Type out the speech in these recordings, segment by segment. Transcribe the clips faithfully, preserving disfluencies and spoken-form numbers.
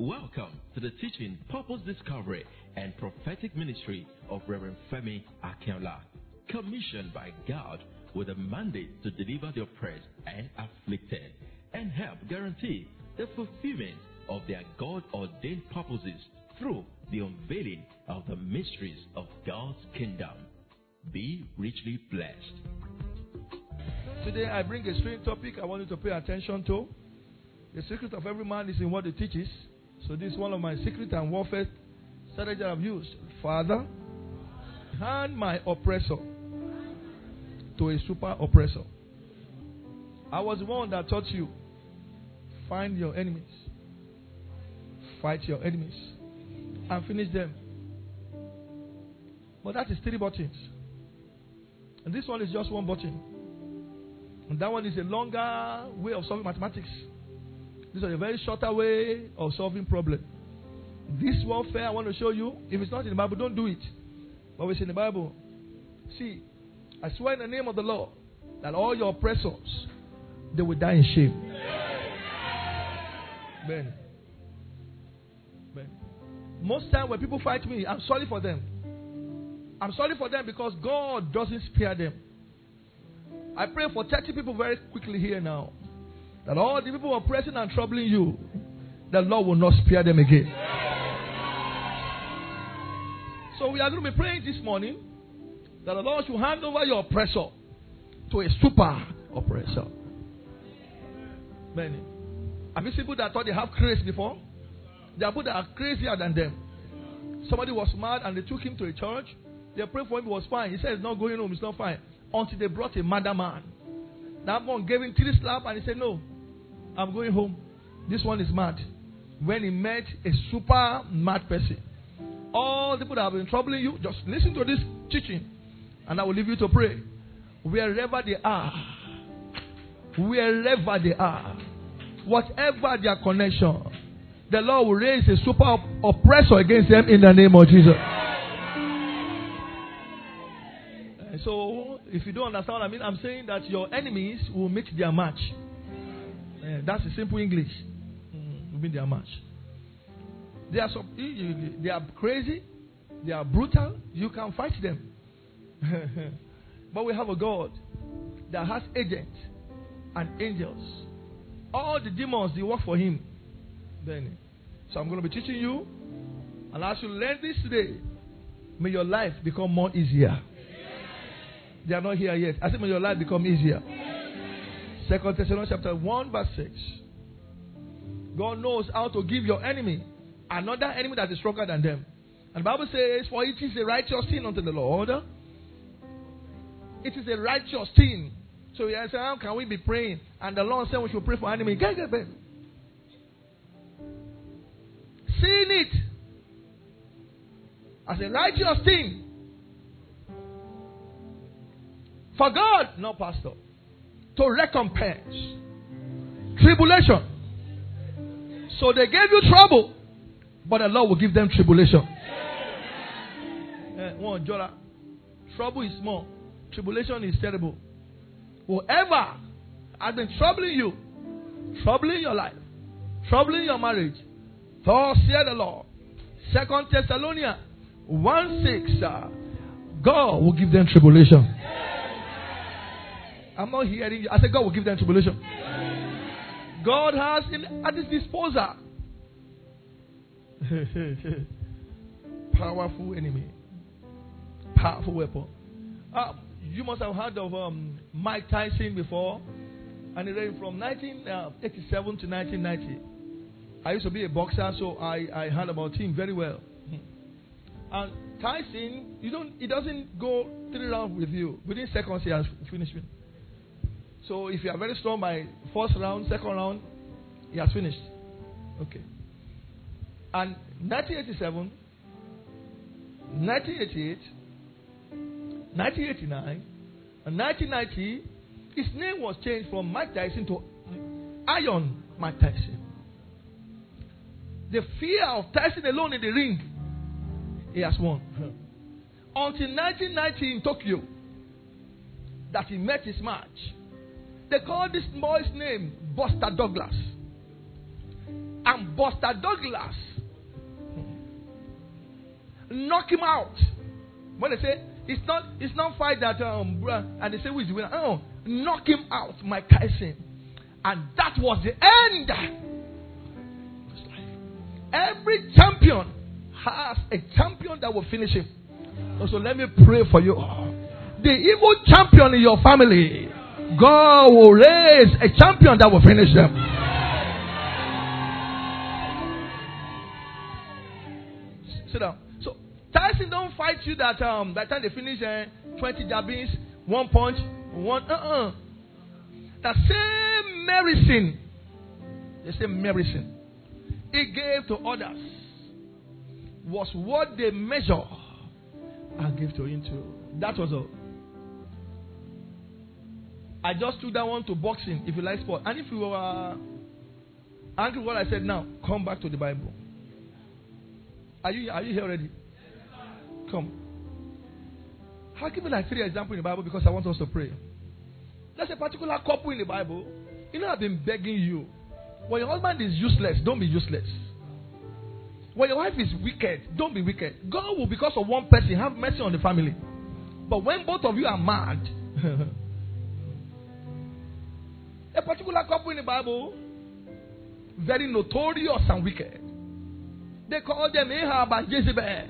Welcome to the teaching, purpose discovery, and prophetic ministry of Reverend Femi Akinola, commissioned by God with a mandate to deliver the oppressed and afflicted and help guarantee the fulfillment of their God-ordained purposes through the unveiling of the mysteries of God's kingdom. Be richly blessed. Today I bring a strange topic I want you to pay attention to. The secret of every man is in what he teaches. So this is one of my secret and warfare strategies I've used. Father, hand my oppressor to a super oppressor. I was the one that taught you, find your enemies, fight your enemies, and finish them. But that is three buttons. And this one is just one button. And that one is a longer way of solving mathematics. This is a very shorter way of solving problem. This warfare I want to show you, if it's not in the Bible, don't do it. But it's in the Bible. See, I swear in the name of the Lord that all your oppressors, they will die in shame. Ben. Ben. Most time when people fight me, I'm sorry for them. I'm sorry for them because God doesn't spare them. I pray for thirty people very quickly here now. That all the people oppressing and troubling you, the Lord will not spare them again. So we are going to be praying this morning that the Lord should hand over your oppressor to a super oppressor. Many. Have you seen people that thought they have craze before? There are people that are crazier than them. Somebody was mad and they took him to a church. They prayed for him, he was fine. He said he's not going home, it's not fine. Until they brought a madder man. That one gave him three slaps and he said, no, I'm going home. This one is mad. When he met a super mad person. All the people that have been troubling you, just listen to this teaching. And I will leave you to pray. Wherever they are. Wherever they are. Whatever their connection. The Lord will raise a super op- oppressor against them in the name of Jesus. And so, if you don't understand what I mean, I'm saying that your enemies will meet their match. Uh, that's a simple English. Mm, will meet their match. They are so, they are crazy. They are brutal. You can fight them. But we have a God that has agents and angels. All the demons, they work for him. Then, so I'm going to be teaching you. And as you learn this today, may your life become more easier. They are not here yet. I said, may your life become easier. Second Thessalonians chapter one verse six. God knows how to give your enemy another enemy that is stronger than them. And the Bible says, for it is a righteous thing unto the Lord. It is a righteous thing. So you say, how can we be praying? And the Lord said we should pray for enemy. Get it, baby. Seeing it as a righteous thing. For God, no pastor, to recompense tribulation. So they gave you trouble, but the Lord will give them tribulation. Uh, one, Jola, trouble is small, tribulation is terrible. Whoever has been troubling you, troubling your life, troubling your marriage, thus saith the Lord. Second Thessalonians one six, uh, God will give them tribulation. I'm not hearing you. I said God will give them tribulation. God has in, at his disposal powerful enemy, powerful weapon. Uh, you must have heard of um, Mike Tyson before, and he ran from nineteen eighty-seven to nineteen ninety. I used to be a boxer, so I, I heard about him very well. And Tyson, you don't, he doesn't go three rounds with you. Within seconds, he has finished me. So if you are very strong by first round, second round, he has finished. Okay. And nineteen eighty-seven, nineteen eighty-eight, nineteen eighty-nine, and nineteen ninety, his name was changed from Mike Tyson to Iron Mike Tyson. The fear of Tyson alone in the ring, he has won. Until nineteen ninety in Tokyo, that he met his match. They called this boy's name Buster Douglas. and Buster Douglas knock him out. When they say it's not, it's not fight that um, and they say who is the winner? Oh, knock him out, Mike Tyson, and that was the end. Every champion has a champion that will finish him. So let me pray for you. The evil champion in your family, God will raise a champion that will finish them. Sit down. So Tyson don't fight you that um by the time they finish uh, twenty jabbings, one punch, one uh uh. The same medicine, the same medicine he gave to others was what they measure and give to him too. That was all. I just took that one to boxing if you like sport. And if you are angry with what I said now, come back to the Bible. Are you are you here already? Come. I'll give you like three examples in the Bible because I want us to pray. There's a particular couple in the Bible. You know, I've been begging you. When your husband is useless, don't be useless. When your wife is wicked, don't be wicked. God will, because of one person, have mercy on the family. But when both of you are mad, a particular couple in the Bible, very notorious and wicked. They call them Ahab and Jezebel.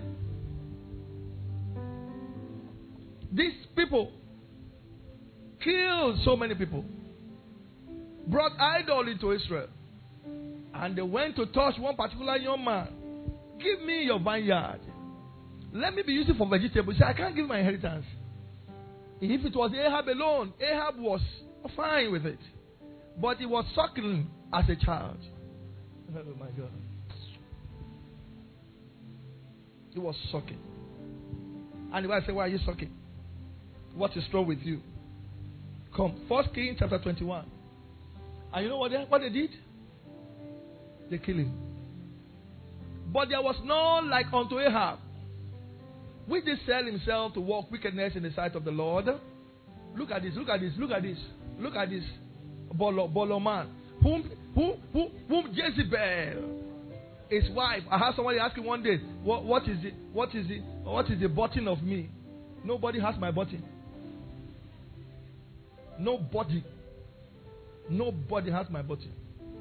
These people killed so many people, brought idol into Israel, and they went to touch one particular young man. Give me your vineyard. Let me be used for vegetables. Say, I can't give my inheritance. If it was Ahab alone, Ahab was fine with it. But he was suckling as a child. Oh my God. He was sucking. And the wife said, why are you sucking? What is wrong with you? Come. First Kings chapter twenty-one. And you know what they, what they did? They killed him. But there was none like unto Ahab, which did sell himself to work wickedness in the sight of the Lord. Look at this, look at this, look at this, look at this. Bolo, Bolo man, whom, whom, whom, whom Jezebel, his wife. I had somebody asking one day, what, what is it? What is it? What is the button of me? Nobody has my button. Nobody. Nobody has my button.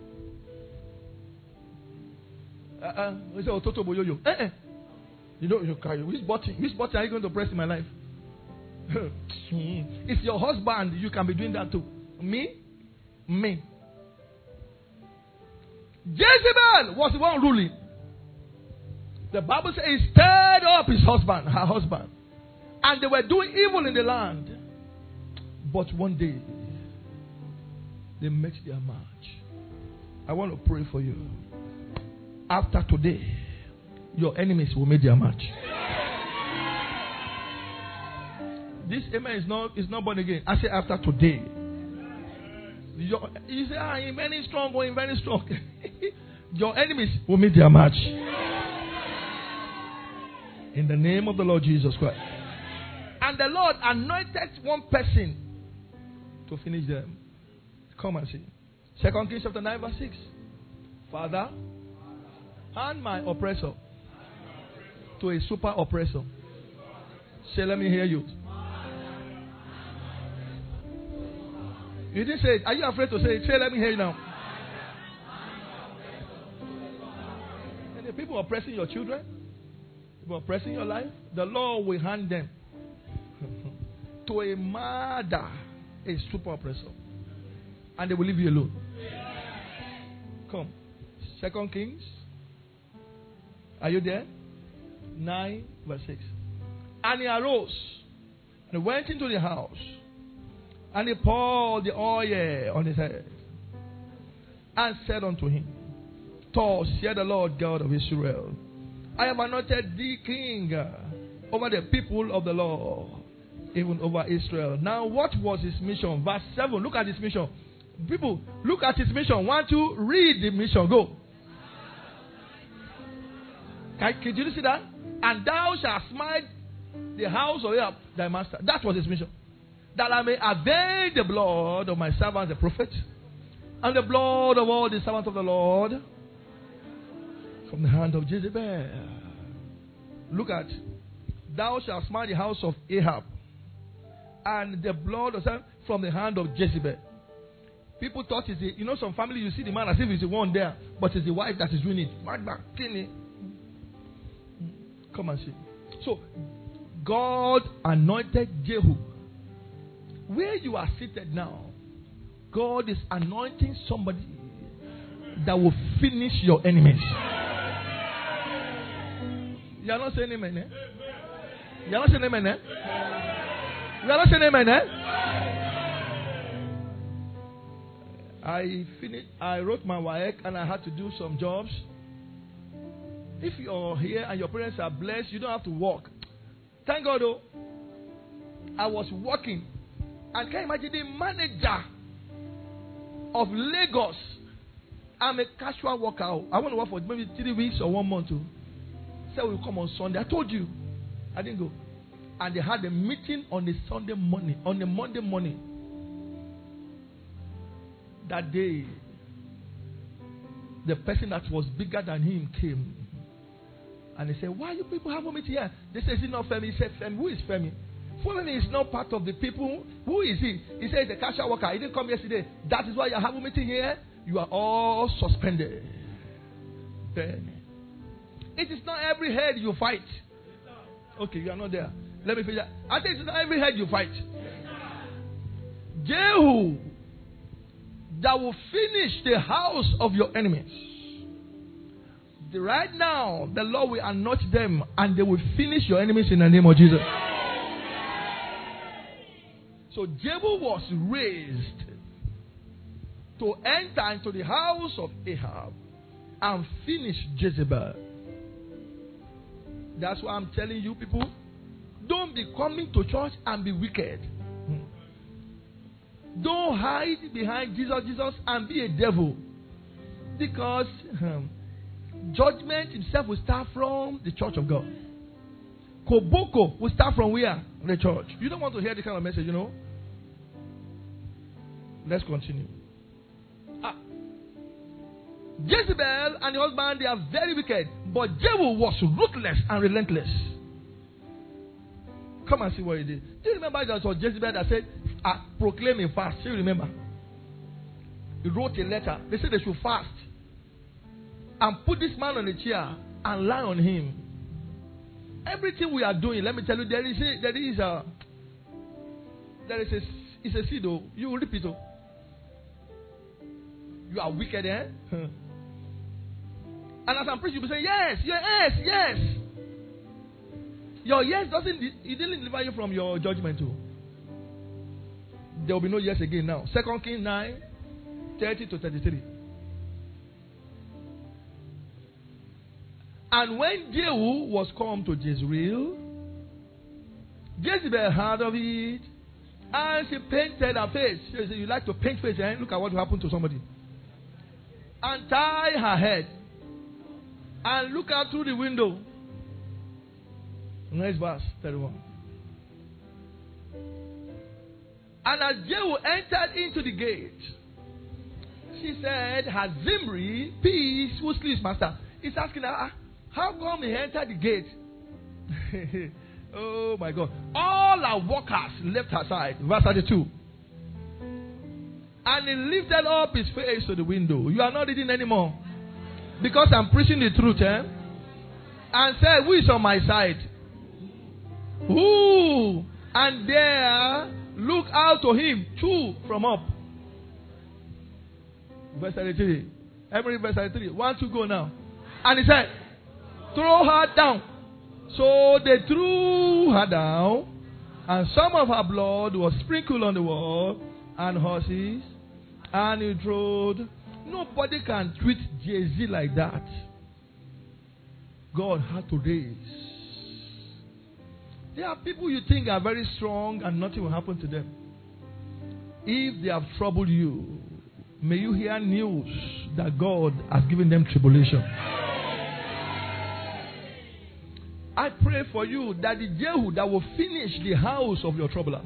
Uh uh. We say, oh, Toto Boyoyo. Eh eh. You know, you carry which button? Which button are you going to press in my life? It's your husband. You can be doing that too. Me, me. Jezebel was the one ruling. The Bible says he stirred up his husband, her husband, and they were doing evil in the land. But one day, they met their match. I want to pray for you. After today, your enemies will make their match. This amen is not is not born again. I say after today. Your, you say, ah, I'm very strong, going very strong. Your enemies will meet their match. In the name of the Lord Jesus Christ. And the Lord anointed one person to finish them. Come and see. Second Kings chapter nine verse six. Father, hand my oppressor to a super oppressor. Say, let me hear you. You didn't say it. Are you afraid to say it? Say, let me hear you now. And the people oppressing your children, people oppressing your life, the Lord will hand them to a murder, a super oppressor. And they will leave you alone. Come. Second Kings. Are you there? nine verse six. And he arose and went into the house. And he poured the oil on his head and said unto him, Thus saith the Lord God of Israel, I have anointed thee king over the people of the Lord, even over Israel. Now what was his mission? Verse seven. Look at his mission. People, look at his mission. Want to read the mission? Go. Can, can you see that? And thou shalt smite the house of Ahab, thy master. That was his mission. That I may avenge the blood of my servants, the prophets, and the blood of all the servants of the Lord, From the hand of Jezebel. Look at, thou shalt smite the house of Ahab, and the blood of Sam from the hand of Jezebel. People thought it's a, you know, some family, you see the man as if he's the one there, but it's the wife that is doing it. Come and see. So, God anointed Jehu. Where you are seated now, God is anointing somebody that will finish your enemies. You are not saying amen, eh? You are not saying amen, eh? You are not saying amen, eh? I finished, I wrote my W A E C and I had to do some jobs. If you're here and your parents are blessed, you don't have to work. Thank God, though. I was working. And can you imagine the manager of Lagos? I'm a casual worker. I want to work for maybe three weeks or one month. Too. Said we'll come on Sunday. I told you. I didn't go. And they had a meeting on a Sunday morning, on a Monday morning. That day, the person that was bigger than him came. And he said, why you people have a meeting here? They said, is it not Femi? He said, Femi, who is Femi? Femi is not part of the people. Who is he? He said, he's a casual worker. He didn't come yesterday. That is why you have a meeting here. You are all suspended. Then, it is not every head you fight. Okay, you are not there. Let me finish that. I think it's not every head you fight. Jehu, that will finish the house of your enemies. The, right now, the Lord will anoint them and they will finish your enemies in the name of Jesus. So Jehu was raised to enter into the house of Ahab and finish Jezebel. That's why I'm telling you people, don't be coming to church and be wicked. Don't hide behind Jesus, Jesus and be a devil. Because um, judgment himself will start from the church of God. Koboko will start from where? The church. You don't want to hear this kind of message, you know? Let's continue. Ah. Jezebel and the husband, they are very wicked. But Jehu was ruthless and relentless. Come and see what he did. Do you remember that was Jezebel that said, ah, proclaim a fast? Do you remember? He wrote a letter. They said they should fast. And put this man on a chair and lie on him. Everything we are doing, let me tell you, there is a, there is a, there is a, it's a seed, oh. You will repeat, oh. You are wicked, eh? And as I'm preaching, you will say, yes, yes, yes. Your yes doesn't, it didn't deliver you from your judgment, too. There will be no yes again now. Second Kings nine, thirty to thirty-three. And when Jehu was come to Jezreel, Jezebel heard of it, and she painted her face. She said, you like to paint face, eh? Look at what happened to somebody. And tie her head, and look out through the window. Next verse, thirty-one. And as Jehu entered into the gate, she said, has Zimri, peace, who sleeps, master? He's asking her, how come he entered the gate? Oh my God. All our workers left her side. Verse thirty-two. And he lifted up his face to the window. You are not reading anymore. Because I'm preaching the truth, eh? And said, who is on my side? Who? And there, look out to him, two from up. Verse thirty-three. Every verse thirty-three. One, two, go now. And he said, throw her down. So they threw her down, and some of her blood was sprinkled on the wall, and horses, and he trod. Nobody can treat Jay-Z like that. God had to raise. There are people you think are very strong and nothing will happen to them. If they have troubled you, may you hear news that God has given them tribulation. I pray for you that the Jehu that will finish the house of your troubler,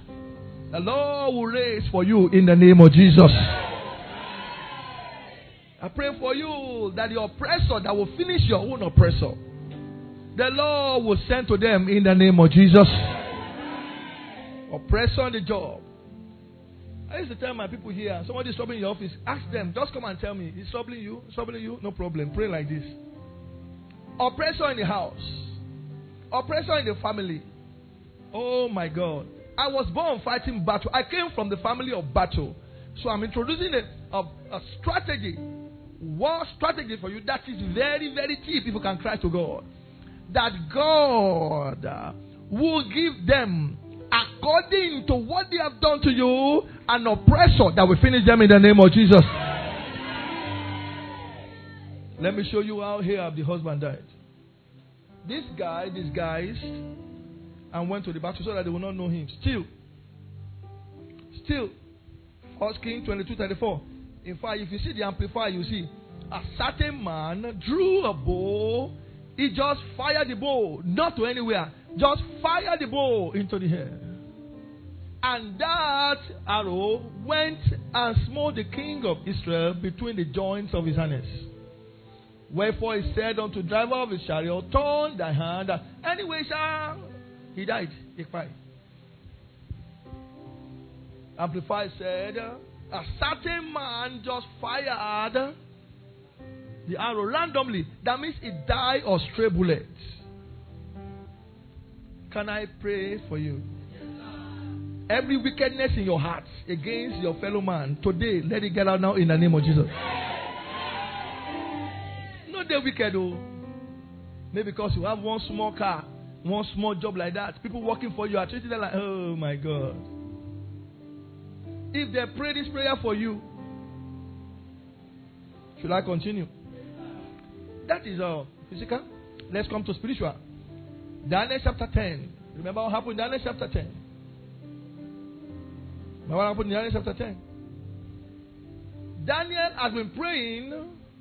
the Lord will raise for you in the name of Jesus. I pray for you that the oppressor that will finish your own oppressor, the Lord will send to them in the name of Jesus. Oppressor on the job. I used to tell my people here, somebody is troubling your office, ask them, just come and tell me, is troubling you? Is troubling you? No problem. Pray like this. Oppressor in the house. Oppressor in the family. Oh my God. I was born fighting battle. I came from the family of battle. So I'm introducing a, a, a strategy, war strategy for you that is very, very cheap if you can cry to God. That God uh, will give them, according to what they have done to you, an oppressor that will finish them in the name of Jesus. Let me show you how here the husband died. This guy disguised and went to the battle so that they will not know him. Still, still, First Kings twenty-two thirty-four. In fact, if you see the amplifier, you see a certain man drew a bow. He just fired the bow, not to anywhere. Just fired the bow into the air. And that arrow went and smote the king of Israel between the joints of his harness. Wherefore he said unto the driver of his chariot, turn thy hand. Anyway, sir, he died. He cried. Amplified said, a certain man just fired the arrow randomly. That means it died or stray bullet. Can I pray for you? Every wickedness in your heart against your fellow man, today, let it get out now in the name of Jesus. Not the wicked, oh. Maybe because you have one small car, one small job like that. People working for you are treating them like, oh my God. If they pray this prayer for you, should I continue? That is uh, physical. Let's come to spiritual. Daniel chapter ten. Remember what happened in Daniel chapter ten? Remember what happened in Daniel chapter ten? Daniel has been praying,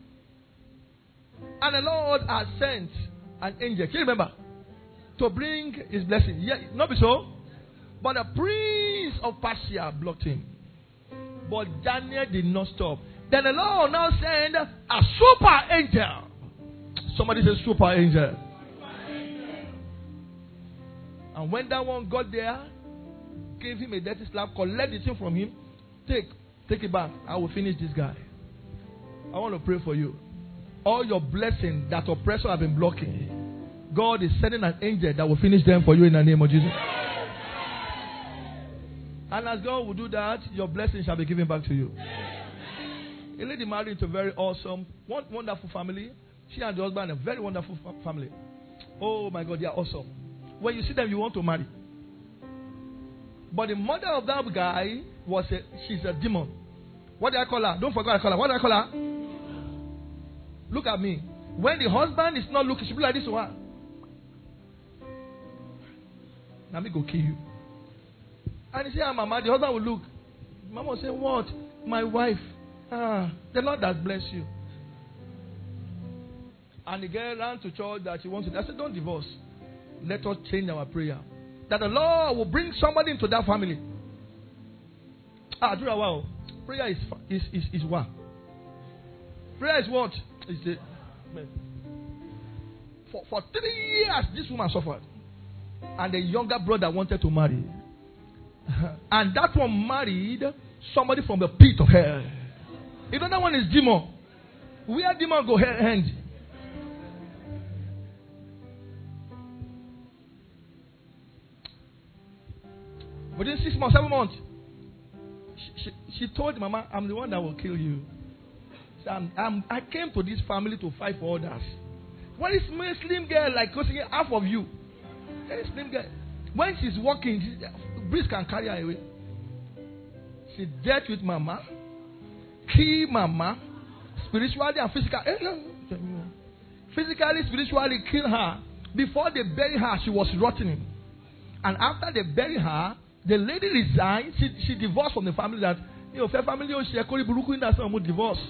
and the Lord has sent an angel. Can you remember? To bring his blessing. Yeah, not be so. But the prince of Persia blocked him. But Daniel did not stop. Then the Lord now sent a super angel. Somebody says super angel. Super angel. And when that one got there, gave him a dirty slap, collect the thing from him, take, take it back. I will finish this guy. I want to pray for you. All your blessings that oppressor have been blocking, God is sending an angel that will finish them for you in the name of Jesus. And as God will do that, your blessings shall be given back to you. A lady married into a very awesome, wonderful family. She and the husband, a very wonderful family. Oh my God, they are awesome. When you see them, you want to marry. But the mother of that guy was a, she's a demon. What do I call her? Don't forget what I call her. What do I call her? Look at me. When the husband is not looking, she be like this to her. Now me go kill you. And he say, ah, Mama, the husband will look. Mama will say, what? My wife. Ah, the Lord has blessed you. And the girl ran to church that she wanted. I said, don't divorce. Let us change our prayer. That the Lord will bring somebody into that family. Ah, do that wow. Prayer is is is, is what? Prayer is what? Is the for for three years this woman suffered. And the younger brother wanted to marry. And that one married somebody from the pit of hell. You know that one is demon. Where demon go hand? Within six months, seven months, she, she, she told Mama, I'm the one that will kill you. So I'm, I'm, I came to this family to fight for others. When it's a slim girl like costing half of you, a slim girl. When she's walking, she, breeze can carry her away. She dealt with Mama, kill Mama, spiritually and physically. Physically, spiritually kill her. Before they bury her, she was rotting. And after they bury her, the lady resigned. She, she divorced from the family that, you know, fair family, she called Buruku in that some divorce.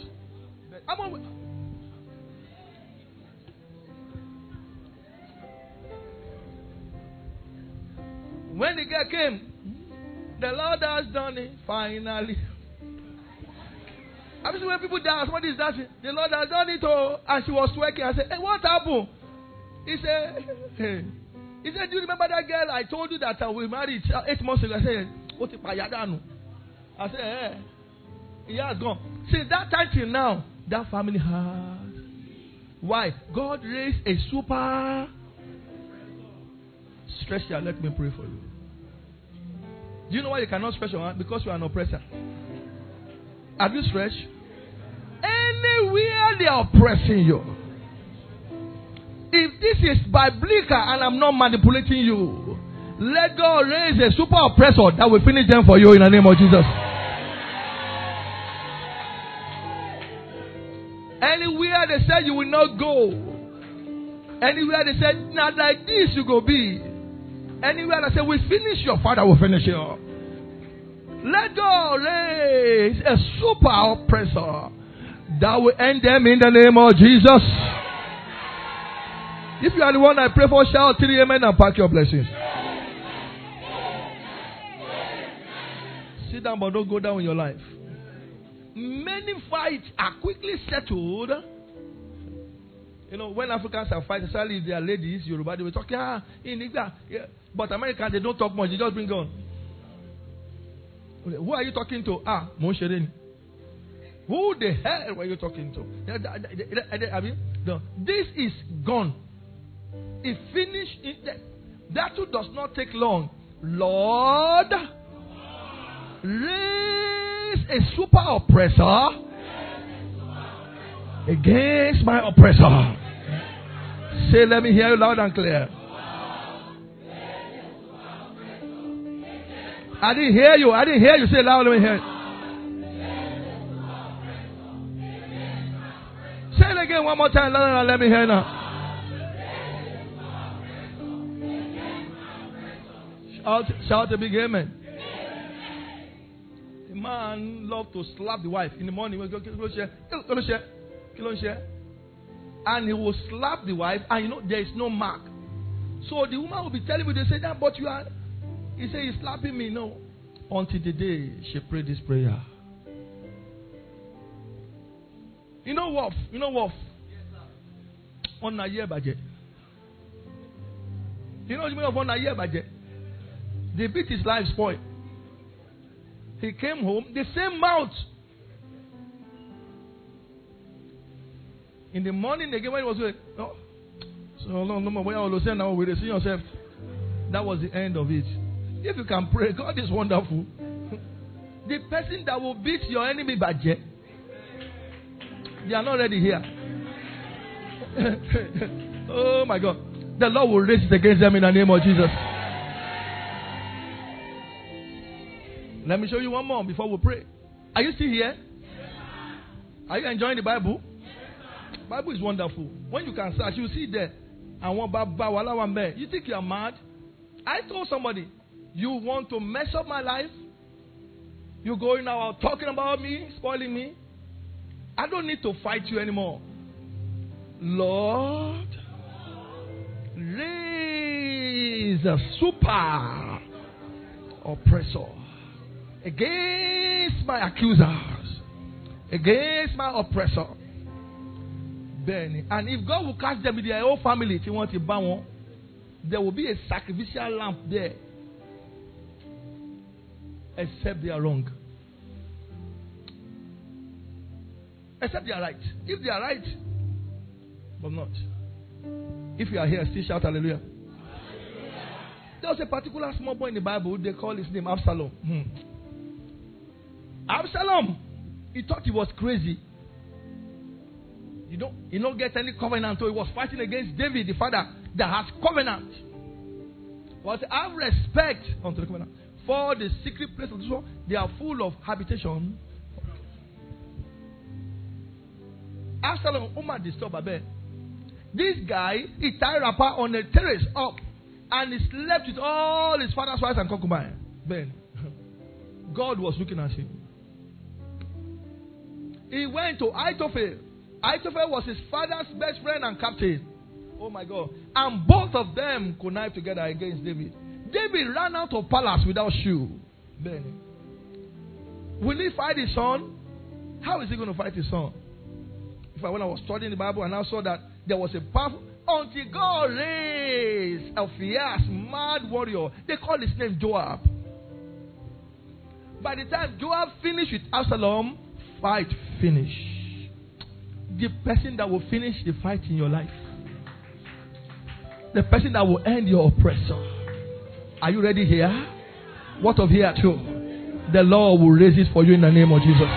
When the girl came, the Lord has done it finally. I've seen when people dance, somebody is dancing. The Lord has done it all. And she was twerking. I said, hey, what happened? He said, hey. He said, do you remember that girl I told you that uh, we married uh, eight months ago? I said, what is Payadanu? I said, hey. He has gone. Since that time till now, that family has. Why? God raised a super. Stretch here. Let me pray for you. Do you know why you cannot stretch your hand? Because you are an oppressor. Have you stretched? Anywhere they are oppressing you. If this is biblical and I'm not manipulating you, let God raise a super oppressor that will finish them for you in the name of Jesus. Anywhere they said you will not go. Anywhere they said not like this you go be. Anywhere they said we finish your father will finish you. Let God raise a super oppressor that will end them in the name of Jesus. If you are the one I pray for, shout three amen and pack your blessings. Sit down but don't go down in your life. Many fights are quickly settled. You know, when Africans are fighting, especially if they are ladies, Yoruba, they will talk, yeah, in India. Yeah. But Americans, they don't talk much. They just bring on. Who are you talking to? Ah, Monsherini. Who the hell were you talking to? I mean, no, this is gone. It finished. It, that too does not take long. Lord, raise a super oppressor against my oppressor. Say, let me hear you loud and clear. I didn't hear you. I didn't hear you. Say loud. Let me hear you. Say it again one more time. Loud, let me hear you now. Shout, shout a big amen. A man loved to slap the wife in the morning. And he will slap the wife, and you know there is no mark. So the woman will be telling me, they say that, but you are. He said, he's slapping me. No. Until the day she prayed this prayer. You know what? You know what? On a year budget. You know what you mean of on a year budget? They beat his life spoil. He came home, the same mouth. In the morning again when he was with, no, so no, no more. When I was saying now, we see yourself. That was the end of it. If you can pray, God is wonderful. The person that will beat your enemy budget, they are not ready here. Oh my God. The Lord will raise it against them in the name of Jesus. Let me show you one more before we pray. Are you still here? Are you enjoying the Bible? Bible is wonderful. When you can search, you see there. I want Baba Wala Wambe. You think you are mad? I told somebody, you want to mess up my life? You going now out talking about me, spoiling me? I don't need to fight you anymore. Lord, raise a super oppressor against my accusers, against my oppressor. Benny. And if God will catch them with their whole family, they want to burn one, there will be a sacrificial lamp there. Except they are wrong. Except they are right. If they are right, but not. If you are here, still shout hallelujah. Hallelujah. There was a particular small boy in the Bible, they call his name Absalom. Hmm. Absalom, he thought he was crazy. You don't, you don't get any covenant, so he was fighting against David, the father that has covenant. But have respect unto the covenant. For the secret place of this world, they are full of habitation. Absalom, Umar disturbed Abel. This guy, he tied wrapper on a terrace up, and he slept with all his father's wives and concubines. Ben, God was looking at him. He went to Ahithophel. Ahithophel was his father's best friend and captain. Oh my God. And both of them connived together against David. David ran out of palace without shoe. Ben, will he fight his son? How is he going to fight his son? In fact, when I was studying the Bible and I saw that there was a powerful, until God raised a fierce, mad warrior. They call his name Joab. By the time Joab finished with Absalom, fight finished. The person that will finish the fight in your life. The person that will end your oppressor. Are you ready here? What of here too? The Lord will raise it for you in the name of Jesus.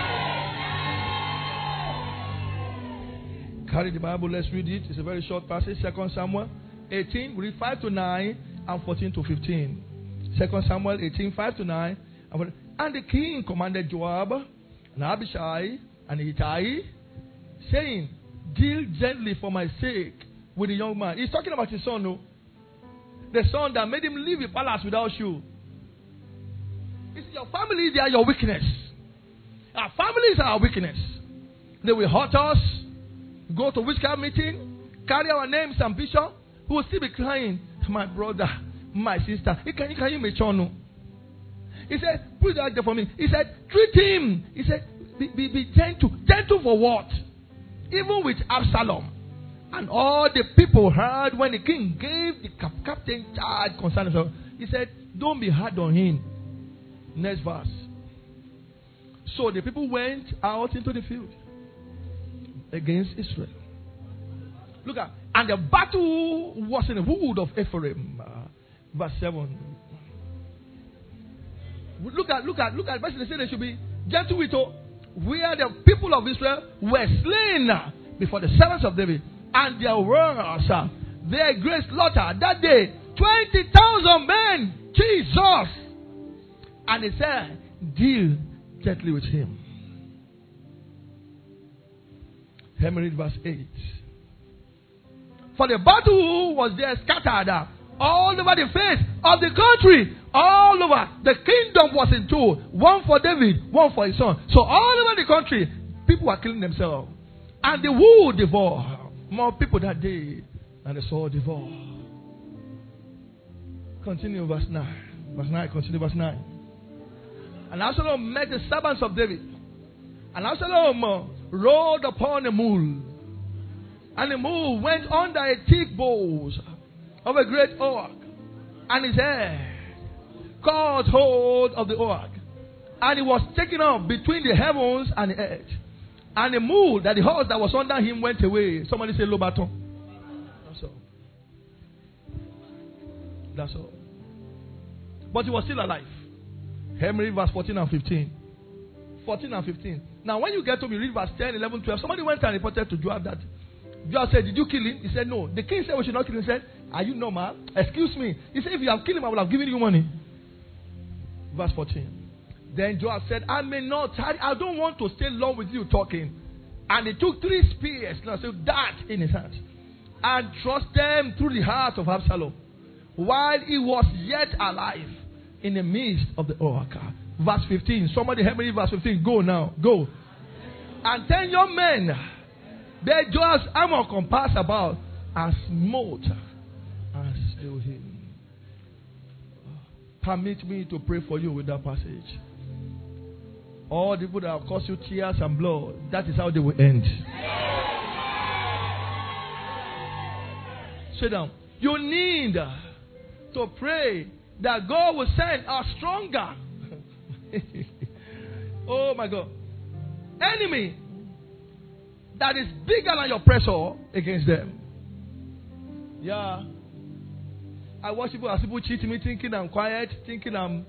Carry the Bible, let's read it. It's a very short passage. Second Samuel eighteen, we read five to nine and fourteen to fifteen. Second Samuel eighteen, five to nine. And, and the king commanded Joab and Abishai and Ittai, saying, deal gently for my sake with the young man. He's talking about his son, no? The son that made him leave the palace without shoe. It's your family, they are your weakness. Our families are our weakness. They will hurt us. Go to witchcraft meeting, carry our names and bishop, who will still be crying, my brother, my sister. He can, can you make sure no? He said, put that there for me. He said, treat him. He said, be, be, be gentle. Gentle for what? Even with Absalom. And all the people heard when the king gave the cap- captain charge concerning himself. He said, don't be hard on him. Next verse. So the people went out into the field against Israel. Look at, and the battle was in the wood of Ephraim. Uh, verse seven. Look at, look at, look at. Verse they say they should be gentle with all, where the people of Israel were slain before the servants of David, and there was uh, their great slaughter that day, twenty thousand men. Jesus, and he said, deal gently with him. Let me read verse eight. For the battle was there scattered all over the face of the country. All over. The kingdom was in two. One for David, one for his son. So all over the country, people were killing themselves. And the wood devoured more people that day than the sword devoured. Continue verse nine. Verse nine, continue verse nine. And Absalom met the servants of David. And Absalom rode upon a mule. And the mule went under a thick boughs of a great oak. And his head caught hold of the oak. And he was taken up between the heavens and the earth. And the mule, that the horse that was under him, went away. Somebody say Lobaton. That's all. That's all. But he was still alive. Henry, verse fourteen and fifteen. fourteen and fifteen. Now, when you get to me, read verse ten, eleven, twelve. Somebody went and reported to Joab that Joab said, did you kill him? He said, no. The king said we should not kill him. He said, are you normal? Excuse me. He said, if you have killed him, I would have given you money. Verse fourteen. Then Joab said, I may not, I don't want to stay long with you talking. And he took three spears, now so that in his hands, and thrust them through the heart of Absalom, while he was yet alive in the midst of the oak. Verse fifteen. Somebody help me read verse fifteen. Go now. Go. And ten young men bear Joab's armor compassed about and smote and slew him. Permit me to pray for you with that passage. All the people that have caused you tears and blood, that is how they will end. Sit down. You need to pray that God will send a stronger oh my God. Enemy that is bigger than your oppressor against them. Yeah. I watch people as people cheat me, thinking I'm quiet, thinking I'm.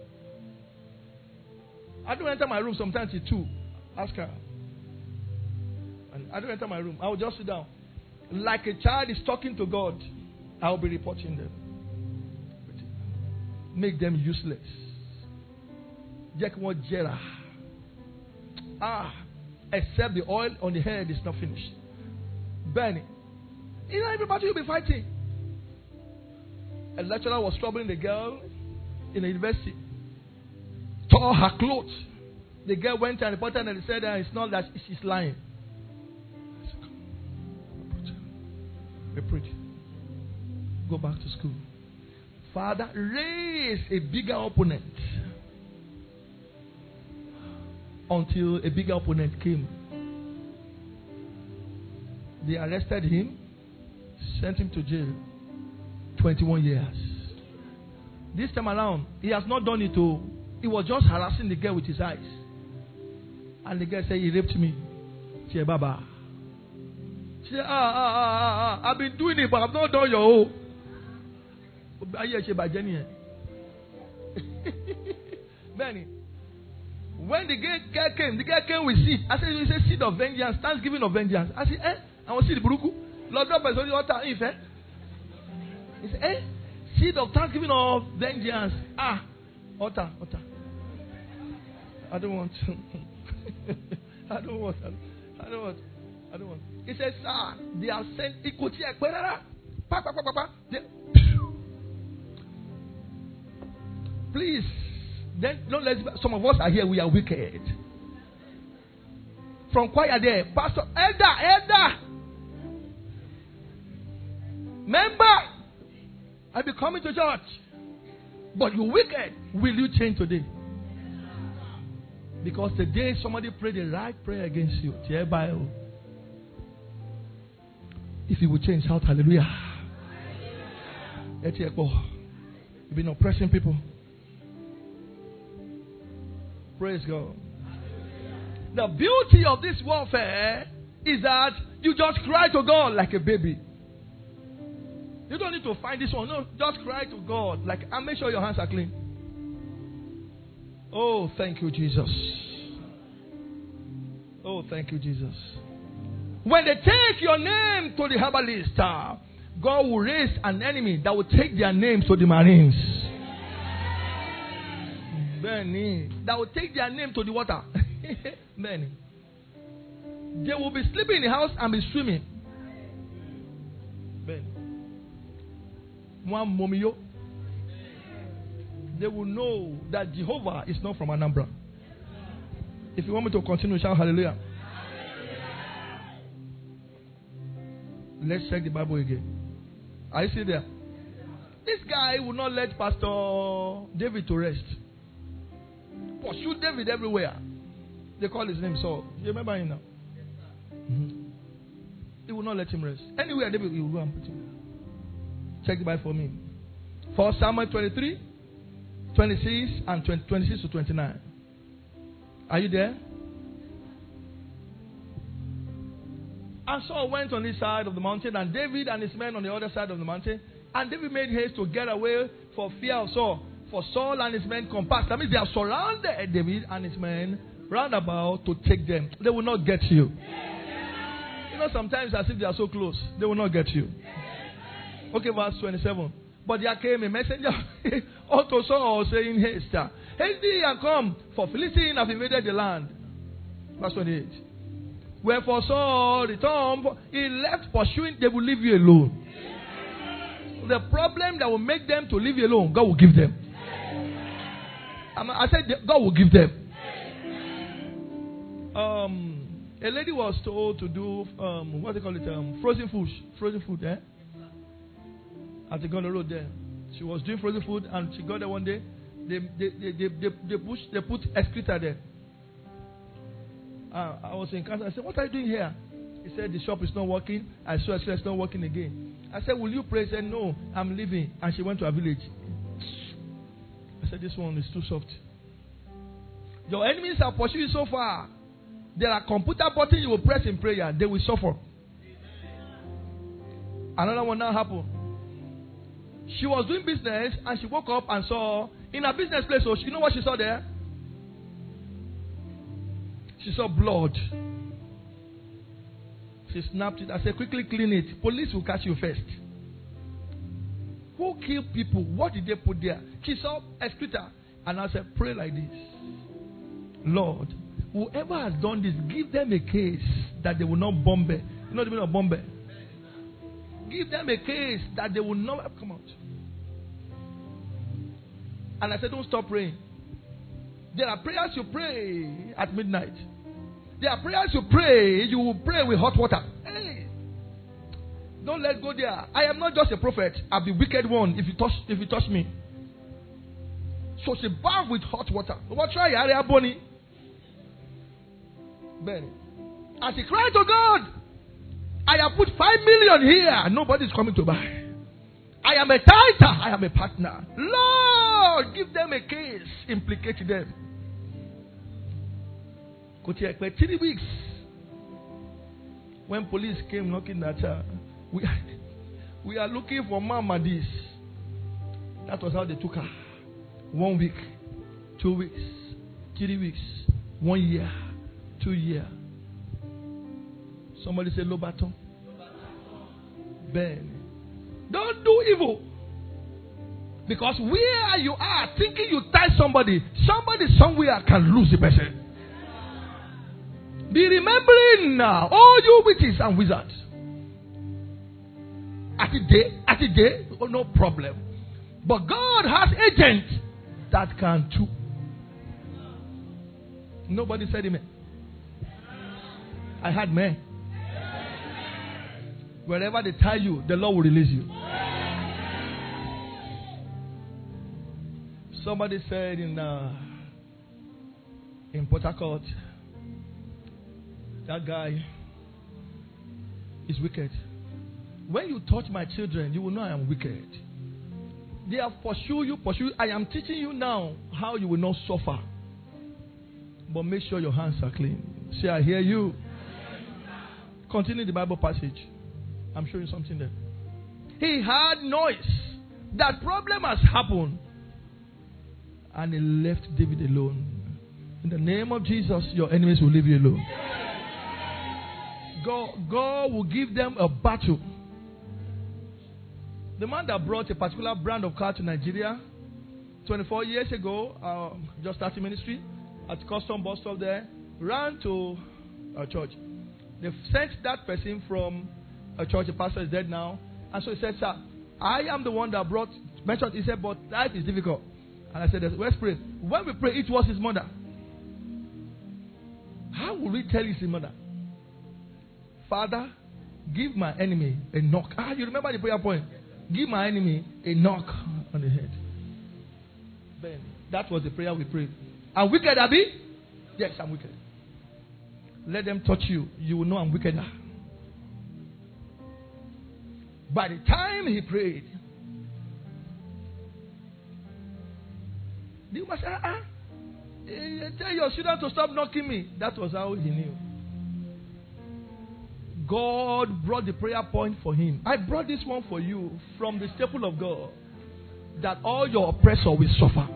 I don't enter my room sometimes till two. Ask her. And I don't enter my room. I will just sit down. Like a child is talking to God, I will be reporting them. Make them useless. Jack what Jera. Ah, except the oil on the head is not finished. Burning. You know, everybody will be fighting. A lecturer was troubling the girl in the university. Tore her clothes. The girl went and reported and said that it's not that she's lying. We prayed. Go back to school. Father, raise a bigger opponent. until a bigger opponent came. They arrested him, sent him to jail. twenty-one years. This time around, he has not done it to. He was just harassing the girl with his eyes. And the girl said, he raped me. She said, Baba. She said, ah, ah, ah, ah, ah, I've been doing it, but I've not done your own. Benny. When the girl came, the girl came with seed. I said, it's a seed of vengeance, thanksgiving of vengeance. I said, eh? I want seed buruku. Lord God, is only water, if eh? He said, eh? Seed of thanksgiving of vengeance. Ah, water, water. I don't want. I don't want. I don't want. I don't want. He says, sir, they are sent. Please, then don't let some of us are here. We are wicked. From choir there, pastor, elder, elder, member, I be coming to church, but you wicked. Will you change today? Because the day somebody prayed the right prayer against you, if you will change, shout hallelujah. You've been oppressing people. Praise God. The beauty of this warfare is that you just cry to God like a baby. You don't need to find this one. No, just cry to God like, and make sure your hands are clean. Oh, thank you, Jesus. Oh, thank you, Jesus. When they take your name to the herbalist, uh, God will raise an enemy that will take their names to the Marines. Benny. That will take their name to the water. Benny. They will be sleeping in the house and be swimming. Benny. One momio. They will know that Jehovah is not from Anambra. If you want me to continue, shout hallelujah. Hallelujah. Let's check the Bible again. Are you still there? This guy will not let Pastor David to rest. Pursue David everywhere. They call his name Saul. You remember him now? Mm-hmm. He will not let him rest. Anywhere David, he will go and put him. Check the Bible for me. First Samuel twenty-three, twenty-six, and twenty, twenty-six to twenty-nine. Are you there? And Saul went on this side of the mountain, and David and his men on the other side of the mountain. And David made haste to get away for fear of Saul. For Saul and his men compassed. That means they have surrounded David and his men round about to take them. They will not get you. You know, sometimes as if they are so close, they will not get you. Okay, verse twenty-seven. But there came a messenger unto Saul saying, haste, haste thee and come, for Philistines have invaded the land. Verse twenty-eight. Wherefore Saul returned, he left pursuing, they will leave you alone. The problem that will make them to leave you alone, God will give them. I said God will give them. Um, a lady was told to do um, what they call it, um, frozen food, frozen food, eh? At the Ghana Road there, she was doing frozen food, and she got there one day. They they they they they, they, push, they put excreta there. Uh, I was in Kansas. I said, "What are you doing here?" He said, "The shop is not working. I saw excreta is not working again." I said, "Will you pray?" She said, "No, I'm leaving." And she went to a village. I said, "This one is too soft." Your enemies are pursuing you so far. There are computer buttons you will press in prayer. They will suffer. Another one now happened. She was doing business and she woke up and saw in her business place. So you know what she saw there? She saw blood. She snapped it. I said, "Quickly clean it. Police will catch you first." Who killed people? What did they put there? She saw excreta. And I said, "Pray like this. Lord, whoever has done this, give them a case that they will not bomb it." You know the meaning of bomb it? Give them a case that they will not come out. And I said, don't stop praying. There are prayers you pray at midnight. There are prayers you pray, you will pray with hot water. Hey, don't let go there. I am not just a prophet. I'm the wicked one if you touch if you touch me. So she bathed with hot water. What try area Bonnie? Ben. As he cried to God, I have put five million here. Nobody is coming to buy. I am a tither. I am a partner. Lord, give them a case. Implicate them. Three weeks. When police came knocking at her, we, we are looking for Mama this. That was how they took her. One week, two weeks, three weeks, one year, two years. Somebody say Lobaton. Ben. Don't do evil. Because where you are thinking you tie somebody, somebody somewhere can lose the person. Be remembering now, all you witches and wizards. At the day, at the day, oh, no problem. But God has agents that can too. Nobody said amen. I had men. Wherever they tie you, the Lord will release you. Somebody said in uh, in Port Harcourt, that guy is wicked. When you touch my children, you will know I am wicked. They have pursued you, pursued. I am teaching you now how you will not suffer. But make sure your hands are clean. Say, I hear you. Continue the Bible passage. I'm showing something there. He heard noise. That problem has happened. And he left David alone. In the name of Jesus, your enemies will leave you alone. God, God will give them a battle. The man that brought a particular brand of car to Nigeria twenty-four years ago, uh, just starting ministry, at the custom bus stop there, ran to a church. They sent that person from a church. The pastor is dead now. And so he said, sir, I am the one that brought, mentioned, he said, but life is difficult. And I said, let's pray. When we pray, it was his mother. How will we tell his mother? Father, give my enemy a knock. Ah, you remember the prayer point? Give my enemy a knock on the head. Ben, that was the prayer we prayed. I'm wicked, Abi? Yes, I'm wicked. Let them touch you. You will know I'm wicked now. By the time he prayed, you must say, ah, ah, tell your children to stop knocking me. That was how he knew. God brought the prayer point for him. I brought this one for you from the staple of God, that all your oppressor will suffer.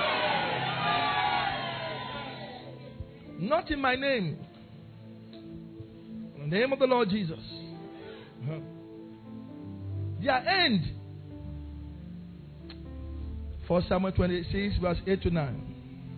Not in my name. In the name of the Lord Jesus. Uh-huh. Their end. First Samuel twenty-six, verse eight to nine.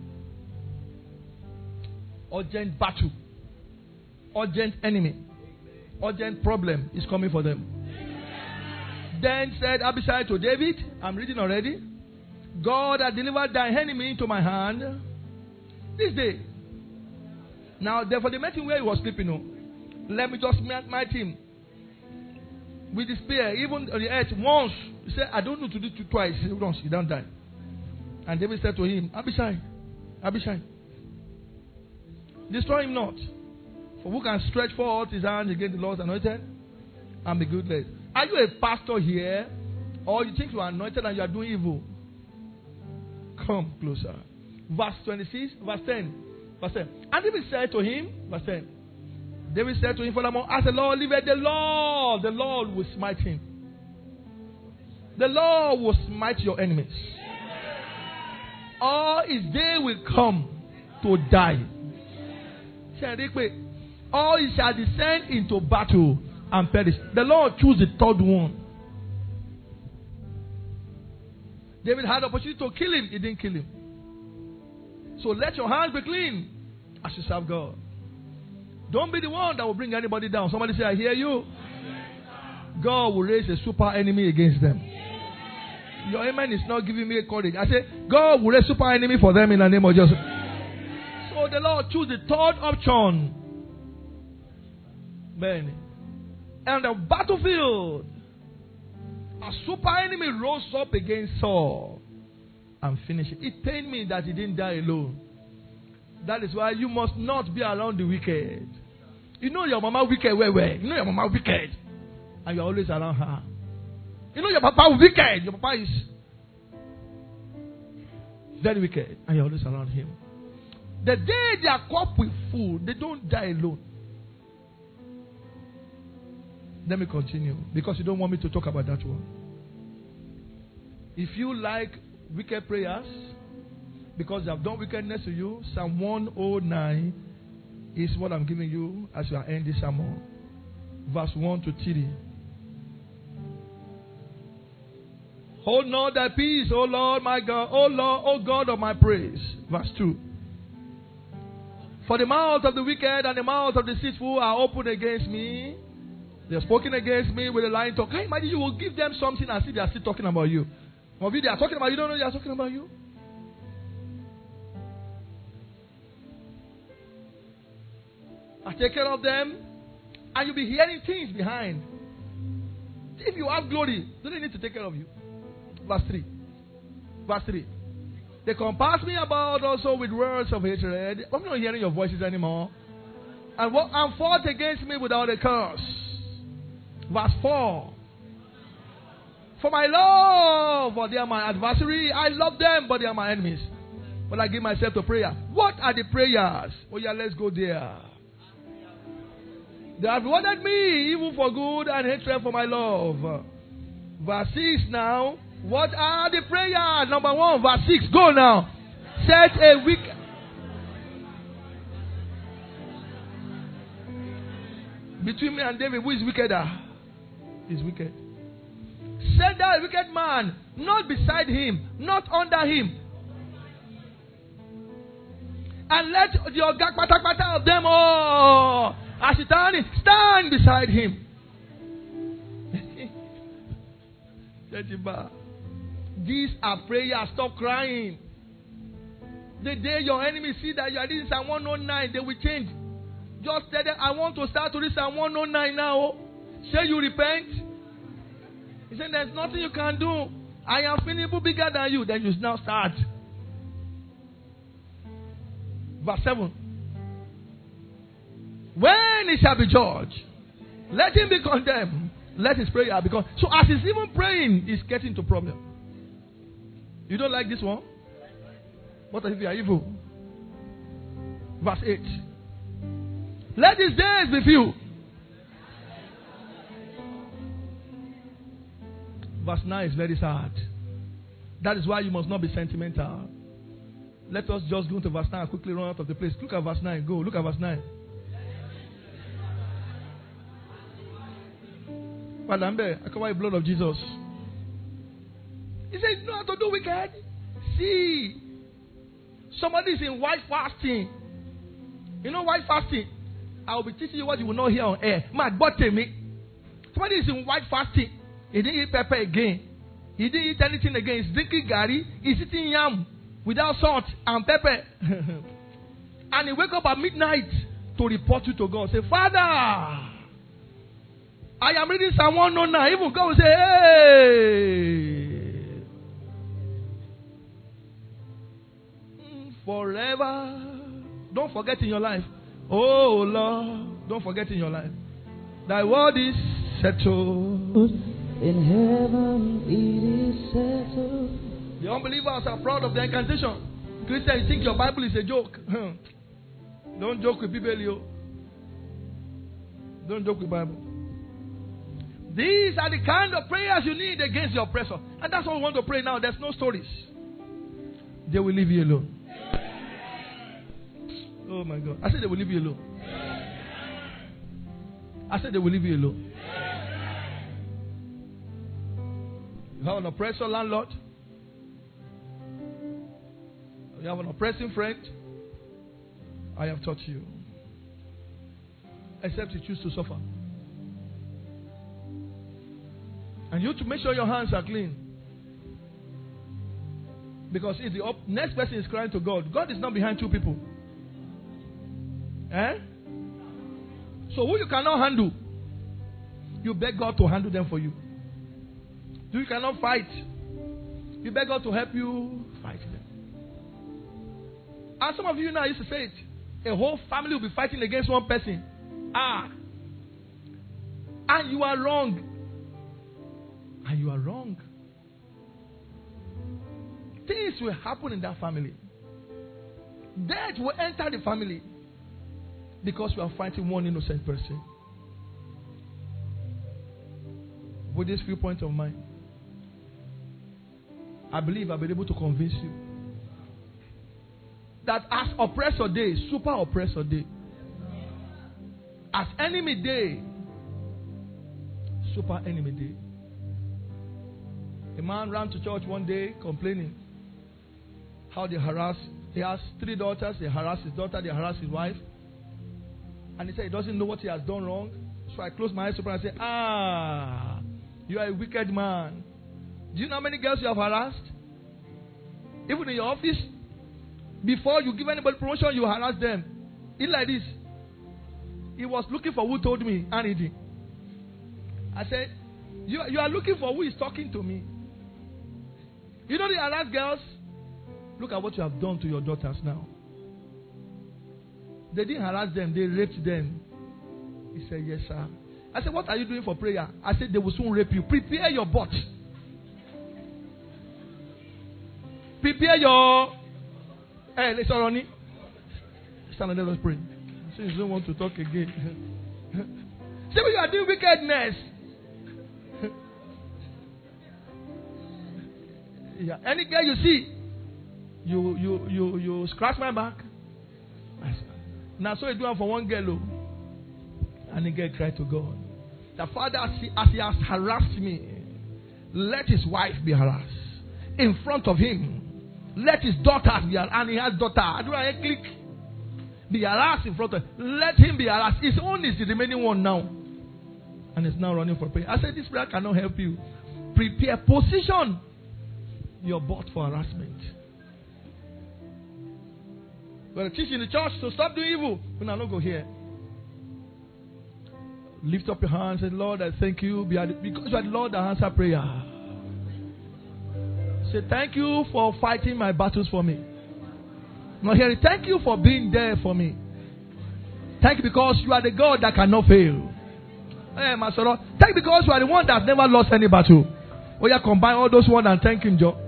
Urgent battle. Urgent enemy. Urgent problem is coming for them. Then said Abishai to David, I'm reading already, God had delivered thy enemy into my hand this day. Now, therefore, the meeting where he was sleeping, oh, let me just might him with the spear, even on the earth once. He said, I don't need to do it twice. Once, he don't die. And David said to him, Abishai, Abishai, destroy him not. For who can stretch forth his hand against the Lord's anointed and be guiltless? Are you a pastor here? Or you think you are anointed and you are doing evil? Come closer. Verse twenty-six, verse ten. Verse ten. And David said to him, verse ten. David said to him, furthermore, as the Lord liveth, the Lord, the Lord will smite him. The Lord will smite your enemies. All his day will come to die. Or he shall descend into battle and perish. The Lord chose the third one. David had the opportunity to kill him. He didn't kill him. So let your hands be clean as you serve God. Don't be the one that will bring anybody down. Somebody say, I hear you. God will raise a super enemy against them. Your amen is not giving me a courage. I say, God will raise super enemy for them in the name of Jesus. So the Lord chose the third option. Man. And the battlefield, a super enemy rose up against Saul and finished it. It pained me that he didn't die alone. That is why you must not be around the wicked. You know your mama wicked where where? You know your mama wicked. And you're always around her. You know your papa wicked. Your papa is very wicked. And you're always around him. The day they are caught with food, they don't die alone. Let me continue. Because you don't want me to talk about that one. If you like wicked prayers, because they have done wickedness to you, Psalm one oh nine is what I'm giving you as you are ending this sermon. Verse one to three. Hold not thy peace, O Lord my God, O Lord, O God of my praise. Verse two. For the mouth of the wicked and the mouth of the deceitful are open against me. They have spoken against me with a lying talk. Can you imagine you will give them something and see they are still talking about you? Or if they are talking about you, you don't know they are talking about you? I take care of them, and you'll be hearing things behind. If you have glory, don't they need to take care of you? Verse three. Verse three. They compass me about also with words of hatred. I'm not hearing your voices anymore. And, what, and fought against me without a curse. Verse four. For my love, but they are my adversary. I love them, but they are my enemies. But I give myself to prayer. What are the prayers? Oh yeah, let's go there. They have rewarded me even for good and hatred for my love. Verse six now. What are the prayers? Number one, verse six. Go now. Set a weak. Between me and David, who is wickeder? Is wicked. Set that wicked man, not beside him, not under him. And let the ogakpatakpata of them all, as he stand, stand beside him. These are prayers. Stop crying. The day your enemies see that you are reading Psalm one oh nine, they will change. Just tell them, I want to start to read Psalm one oh nine now. Say you repent. He said, there's nothing you can do. I am finable bigger than you. Then you now start. Verse seven. When he shall be judged, let him be condemned. Let his prayer become. So as he's even praying, he's getting into problem. You don't like this one? What if you are evil? Verse eight. Let his days be few. Verse nine is very sad. That is why you must not be sentimental. Let us just go to verse nine and quickly run out of the place. Look at verse nine. Go. Look at verse nine. Padambe, I cover the blood of Jesus. He said, you know how to do wicked? See. Somebody is in white fasting. You know white fasting? I will be teaching you what you will not hear on air. Mad, but tell me. Somebody is in white fasting. He didn't eat pepper again. He didn't eat anything again. He's drinking gari. He's eating yam without salt and pepper. And he wake up at midnight to report you to God. Say, Father, I am reading Psalm one oh nine. Even God will say, hey. Forever. Don't forget in your life. Oh Lord. Don't forget in your life. Thy word is settled. In heaven it is settled. The unbelievers are proud of their incantation. Christians think your Bible is a joke. Don't joke with people. Don't joke with Bible. These are the kind of prayers you need against your oppressor. And that's what we want to pray now. There's no stories. They will leave you alone. Oh my God. I said they will leave you alone. I said they will leave you alone. You have an oppressor landlord. You have an oppressing friend. I have taught you. Except you choose to suffer. And you have to make sure your hands are clean. Because if the op- next person is crying to God, God is not behind two people. Eh? So who you cannot handle, you beg God to handle them for you. Who you cannot fight, you beg God to help you fight them. And some of you now used to say it. A whole family will be fighting against one person. Ah. And you are wrong. And you are wrong. Things will happen in that family. Death will enter the family. Because you are fighting one innocent person. With these few points of mine, I believe I've been able to convince you that as oppressor day, super oppressor day, as enemy day, super enemy day. A man ran to church one day complaining how they harass. He has three daughters. They harass his daughter. They harass his wife. And he said he doesn't know what he has done wrong. So I closed my eyes open and I said, ah, you are a wicked man. Do you know how many girls you have harassed? Even in your office, before you give anybody promotion, you harass them. It's like this. He was looking for who told me, and he did. I said, you, you are looking for who is talking to me. You know the harass girls? Look at what you have done to your daughters now. They didn't harass them, they raped them. He said, yes, sir. I said, what are you doing for prayer? I said, they will soon rape you. Prepare your butt. Prepare your... Hey, listen, Ronnie. Stand and let us pray. Since you don't want to talk again. See when you are doing wickedness. Yeah. Any girl you see, you you you you scratch my back. Now so you do it for one girl, and the girl cried to God. The father, as he, as he has harassed me, let his wife be harassed in front of him. Let his daughters be harassed, and he has daughter. I do I click. Be harassed in front of him. Let him be harassed. His own is the remaining one now, and it's now running for prayer. I said, this prayer cannot help you. Prepare, position your butt for harassment. We're teaching the church to stop doing evil. We now not go here. Lift up your hands and say, Lord, I thank you because you are the Lord that answers prayer. Say, thank you for fighting my battles for me. Now hear it. Thank you for being there for me. Thank you because you are the God that cannot fail. Hey, Master, thank you because you are the one that never lost any battle. Oh yeah, combine all those ones and thank him, Joe.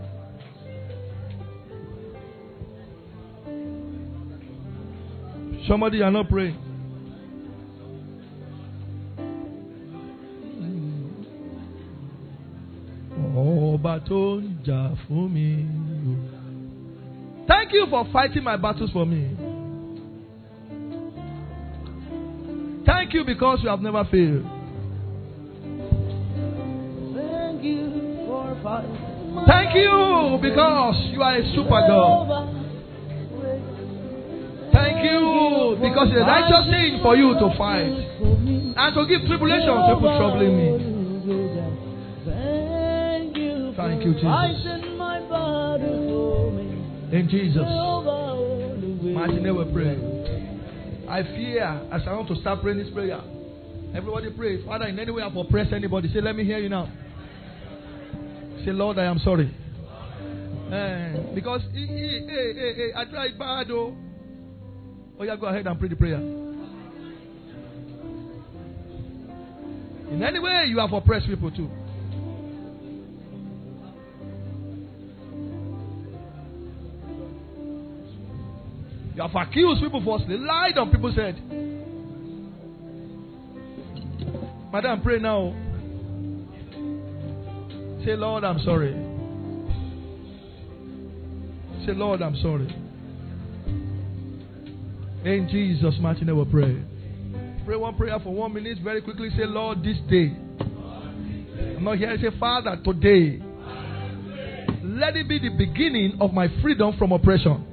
Somebody, you are not praying. Oh, baton ja for me. Thank you for fighting my battles for me. Thank you because you have never failed. Thank you for fighting. Thank you because you are a super God. Thank you because it's a righteous thing for you to fight and to give tribulation to people troubling me. Thank you, Jesus. In Jesus' mighty name we pray. I fear as I want to start praying this prayer. Everybody pray. Father, in any way I've oppressed anybody, say, let me hear you now. Say, Lord, I am sorry. Uh, because hey, hey, hey, hey, I tried bad, oh. Oh, yeah, go ahead and pray the prayer. In any way you have oppressed people too. You have accused people falsely, lied on people's head. Madam, pray now. Say, Lord, I'm sorry. Say, Lord, I'm sorry. In Jesus' mighty name we pray. Pray one prayer for one minute. Very quickly say, Lord, this day. I'm not here to say, Father, today. Let it be the beginning of my freedom from oppression.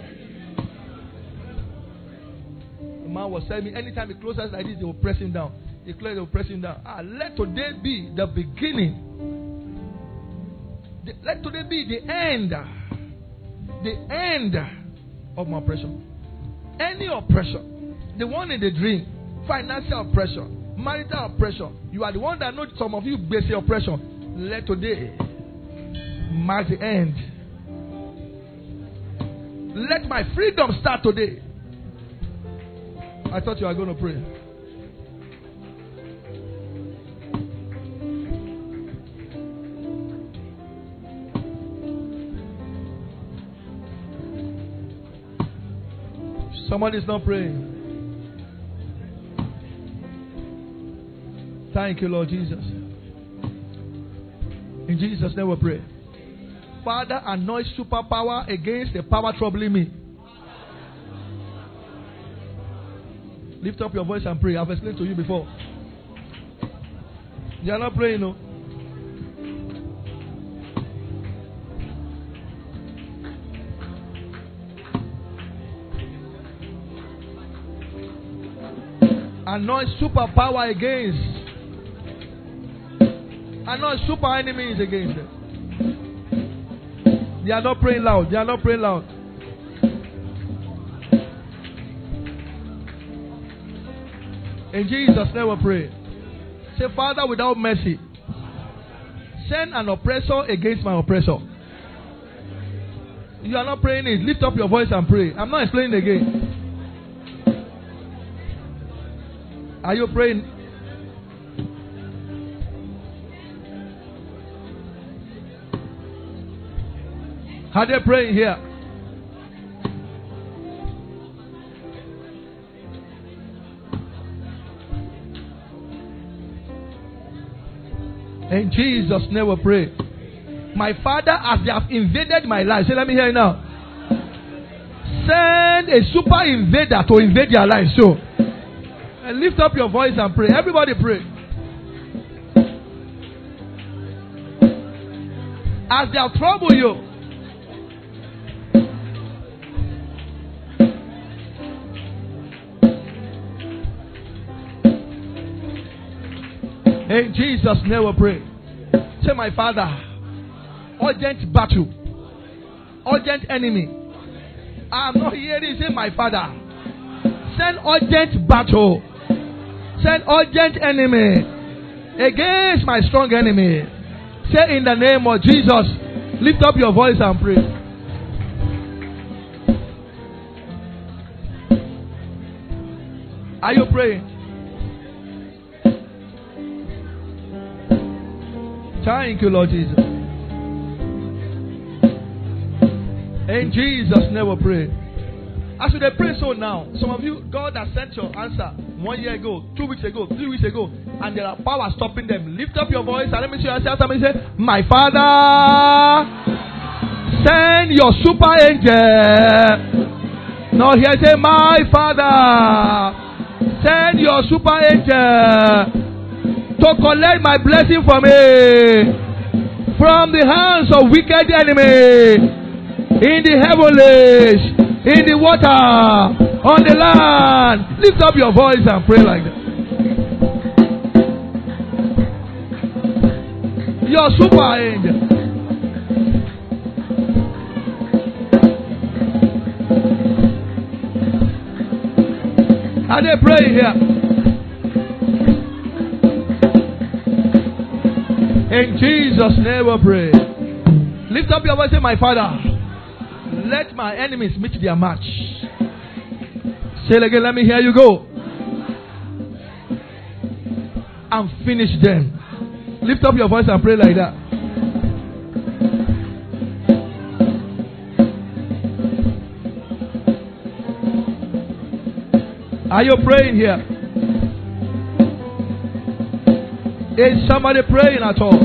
The man was telling me, anytime he closes like this, they will press him down. He closes, they will press him down. Ah, let today be the beginning. The, let today be the end. The end of my oppression. Any oppression, the one in the dream, financial oppression, marital oppression, you are the one that knows some of you basic oppression. Let today mark the end. Let my freedom start today. I thought you were going to pray. Somebody's not praying. Thank you, Lord Jesus. In Jesus' name we pray. Father, anoint superpower against the power troubling me. Lift up your voice and pray. I've explained to you before. You are not praying, no? Anoint superpower against. Anoint super enemies against them. They are not praying loud. They are not praying loud. In Jesus' name we pray. Say, Father, without mercy, send an oppressor against my oppressor. You are not praying it. Lift up your voice and pray. I'm not explaining again. Are you praying? Are they praying here? In Jesus' name we pray. My Father, as they have invaded my life, say, let me hear you now. Send a super invader to invade your life. So, and lift up your voice and pray. Everybody pray. As they have troubled you, in Jesus' name we pray. Say, my Father, urgent battle, urgent enemy. I'm not hearing. Say, my Father, send urgent battle, send urgent enemy against my strong enemy. Say, in the name of Jesus, lift up your voice and pray. Are you praying? Thank you, Lord Jesus. In Jesus' name we pray. As we pray so now, some of you, God has sent your answer one year ago, two weeks ago, three weeks ago, and there are powers stopping them. Lift up your voice and let me see you answer. Somebody say, my Father, send your super angel. No, here say, my Father, send your super angel to collect my blessing from me, from the hands of wicked enemy, in the heavenlies, in the water, on the land. Lift up your voice and pray like that. Your super angel. Are they praying here? In Jesus' name we pray. Lift up your voice and say, my Father, let my enemies meet their match. Say it again, let me hear you go. And finish them. Lift up your voice and pray like that. Are you praying here? Is somebody praying at all?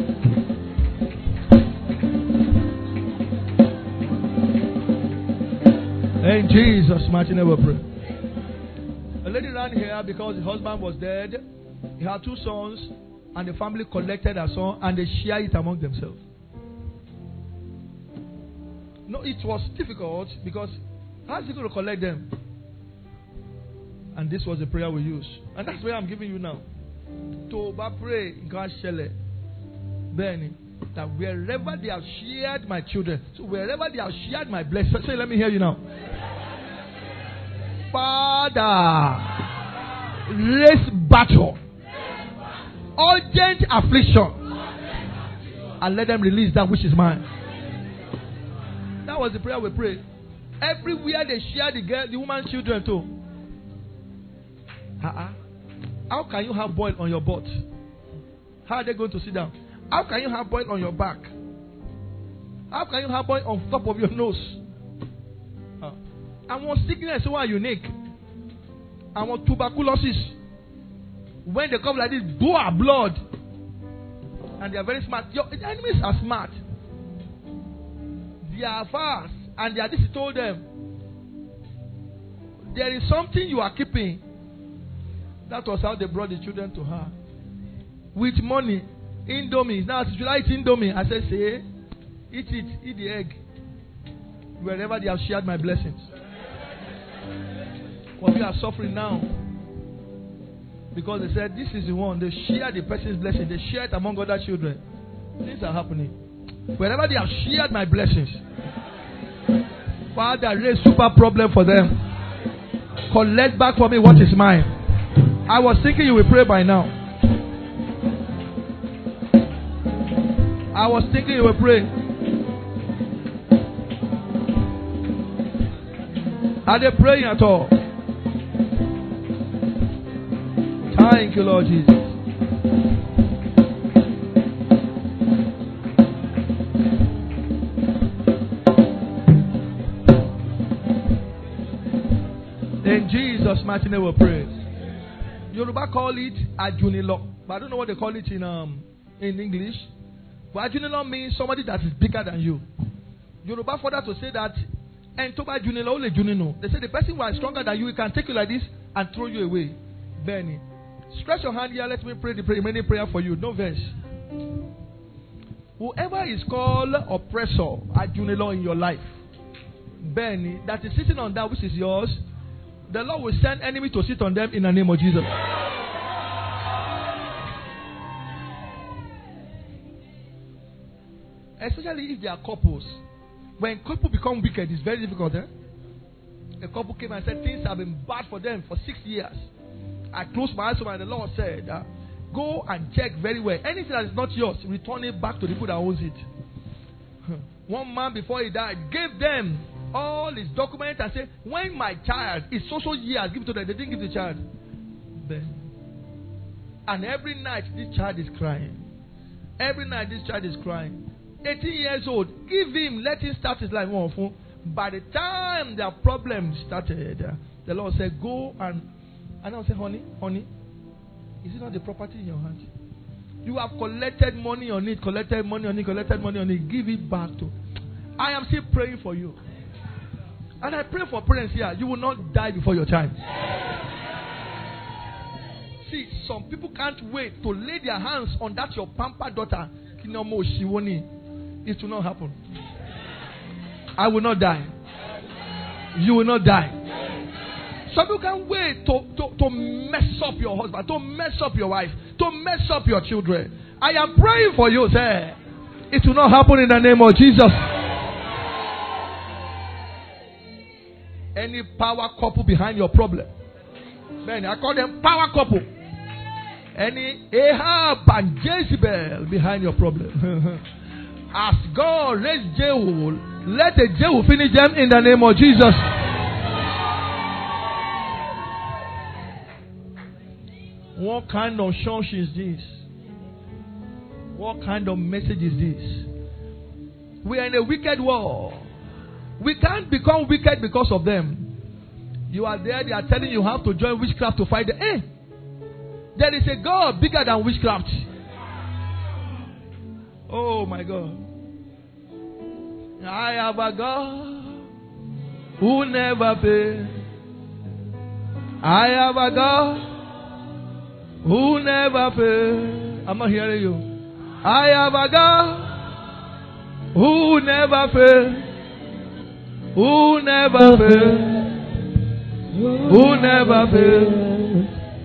In Jesus' mighty name we pray. A lady ran here because the husband was dead. He had two sons, and the family collected her son and they shared it among themselves. No, it was difficult because how is he going to collect them? And this was the prayer we used. And that's where I'm giving you now. To pray, God shall Benny, that wherever they have shared my children, so wherever they have shared my blessing, say, let me hear you now. Father, raise battle, urgent affliction, and let them release that which is mine. That was the prayer we prayed. Everywhere they share the girl, the woman's children too. Uh-uh. How can you have boil on your butt? How are they going to sit down? How can you have boil on your back? How can you have boil on top of your nose? Uh, and one sickness who are unique. And one tuberculosis. When they come like this, boah, blood. And they are very smart. Your enemies are smart. They are fast. And they are this told them. There is something you are keeping. That was how they brought the children to her. With money. Indomie. Now, should I eat Indomie? I said, say, eat it. Eat the egg. Wherever they have shared my blessings. But we are suffering now. Because they said, this is the one. They share the person's blessing. They share it among other children. Things are happening. Wherever they have shared my blessings. Father, raise super problem for them. Collect back for me what is mine. I was thinking you will pray by now. I was thinking you will pray. Are they praying at all? Thank you, Lord Jesus. In Jesus' mighty name we pray. Yoruba call it Ajunilo, but I don't know what they call it in um in English. But Ajunilo means somebody that is bigger than you. Yoruba further to say that and to Ajunilo only Junino. They say the person who is stronger than you, he can take you like this and throw you away. Benny. Stretch your hand here. Let me pray the prayer, many prayer for you. No verse. Whoever is called oppressor, Ajunilo in your life, Benny, that is sitting on that which is yours, the Lord will send enemy to sit on them in the name of Jesus. Especially if they are couples. When couples become wicked, it's very difficult. Eh? A couple came and said things have been bad for them for six years. I closed my eyes and the Lord said, uh, go and check very well. Anything that is not yours, return it back to the people that owns it. One man before he died gave them all his documents and said, when my child is social years, give it to them. They didn't give the child. Then, and every night this child is crying. Every night this child is crying. eighteen years old. Give him, let him start his life. By the time their problem started, the Lord said, go and and I said, honey, honey, is it not the property in your hands? You have collected money on it, collected money on it, collected money on it. Give it back to. I am still praying for you. And I pray for parents here. You will not die before your time. See, some people can't wait to lay their hands on that your pampered daughter. It will not happen. I will not die. You will not die. Some people can't wait to, to, to mess up your husband, to mess up your wife, to mess up your children. I am praying for you, sir. It will not happen in the name of Jesus. Any power couple behind your problem. Man, I call them power couple. Any Ahab and Jezebel behind your problem. As God raised Jehu, let the Jehu finish them in the name of Jesus. What kind of church is this? What kind of message is this? We are in a wicked world. We can't become wicked because of them. You are there, they are telling you how to join witchcraft to fight them. Hey, there is a God bigger than witchcraft. Oh my God. I have a God who never fails. I have a God who never fails. I'm not hearing you. I have a God who never fails. Who never fails. Who never fails.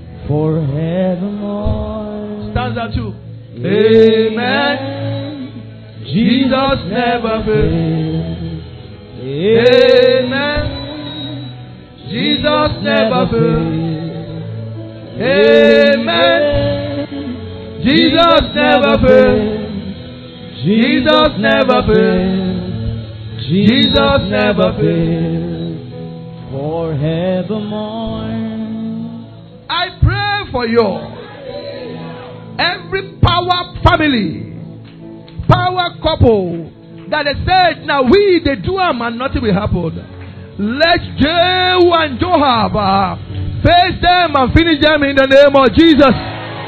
Forevermore. Stanza two. Amen. Jesus never fails. Amen. Jesus never fails. Amen. Jesus never fails. Jesus never fails. Jesus never fails forevermore. I pray for you. Every power family, power couple that they said, now we they do them and nothing will happen. Let Jehu and Joab uh, face them and finish them in the name of Jesus.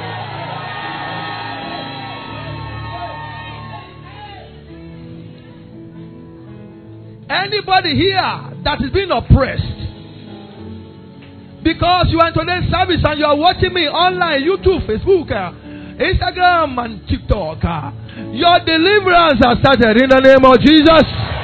Anybody here that is being oppressed because you are in today's service and you are watching me online, YouTube, Facebook, uh, Instagram and TikTok, uh, your deliverance has started in the name of Jesus.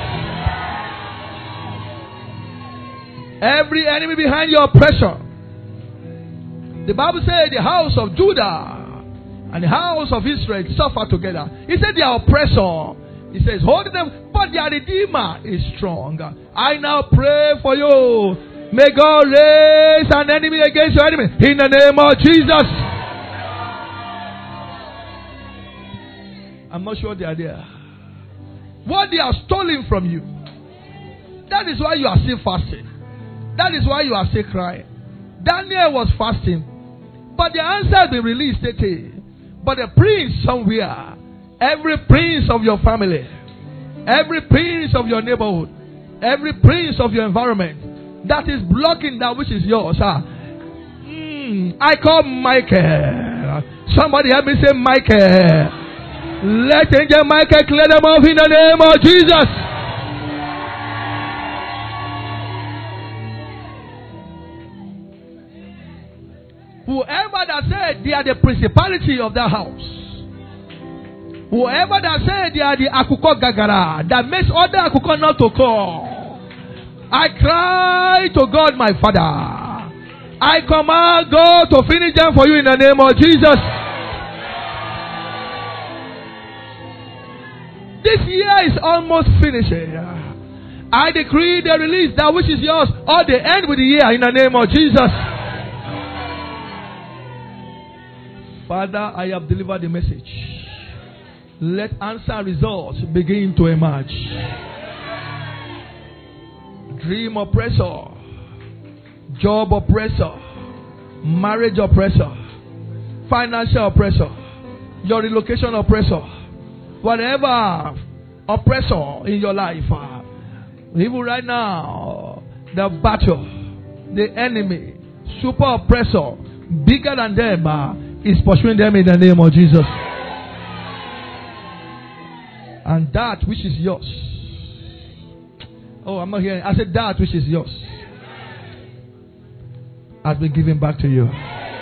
Every enemy behind your oppression. The Bible said the house of Judah and the house of Israel suffer together. He said their oppressor, he says, hold them, but their Redeemer is strong. I now pray for you. May God raise an enemy against your enemy in the name of Jesus. I'm not sure they are there. What they are stolen from you, that is why you are still fasting. That is why you are still crying. Daniel was fasting, but the answer has been released today. But the prince somewhere, every prince of your family, every prince of your neighborhood, every prince of your environment that is blocking that which is yours. Huh? Mm, I call Michael. Somebody help me say Michael. Let Angel Michael clear them off in the name of Jesus. Whoever that said they are the principality of that house, whoever that said they are the Akuko Gagara that makes other Akuko not to call, I cry to God my Father. I command God to finish them for you in the name of Jesus. This year is almost finishing. I decree the release that which is yours, or the end with the year in the name of Jesus. Father, I have delivered the message. Let answer results begin to emerge. Dream oppressor, job oppressor, marriage oppressor, financial oppressor, your relocation oppressor, whatever oppressor in your life, even right now, the battle, the enemy, super oppressor, bigger than them, uh, is pursuing them in the name of Jesus. And that which is yours. Oh, I'm not hearing. I said that which is yours has been given back to you.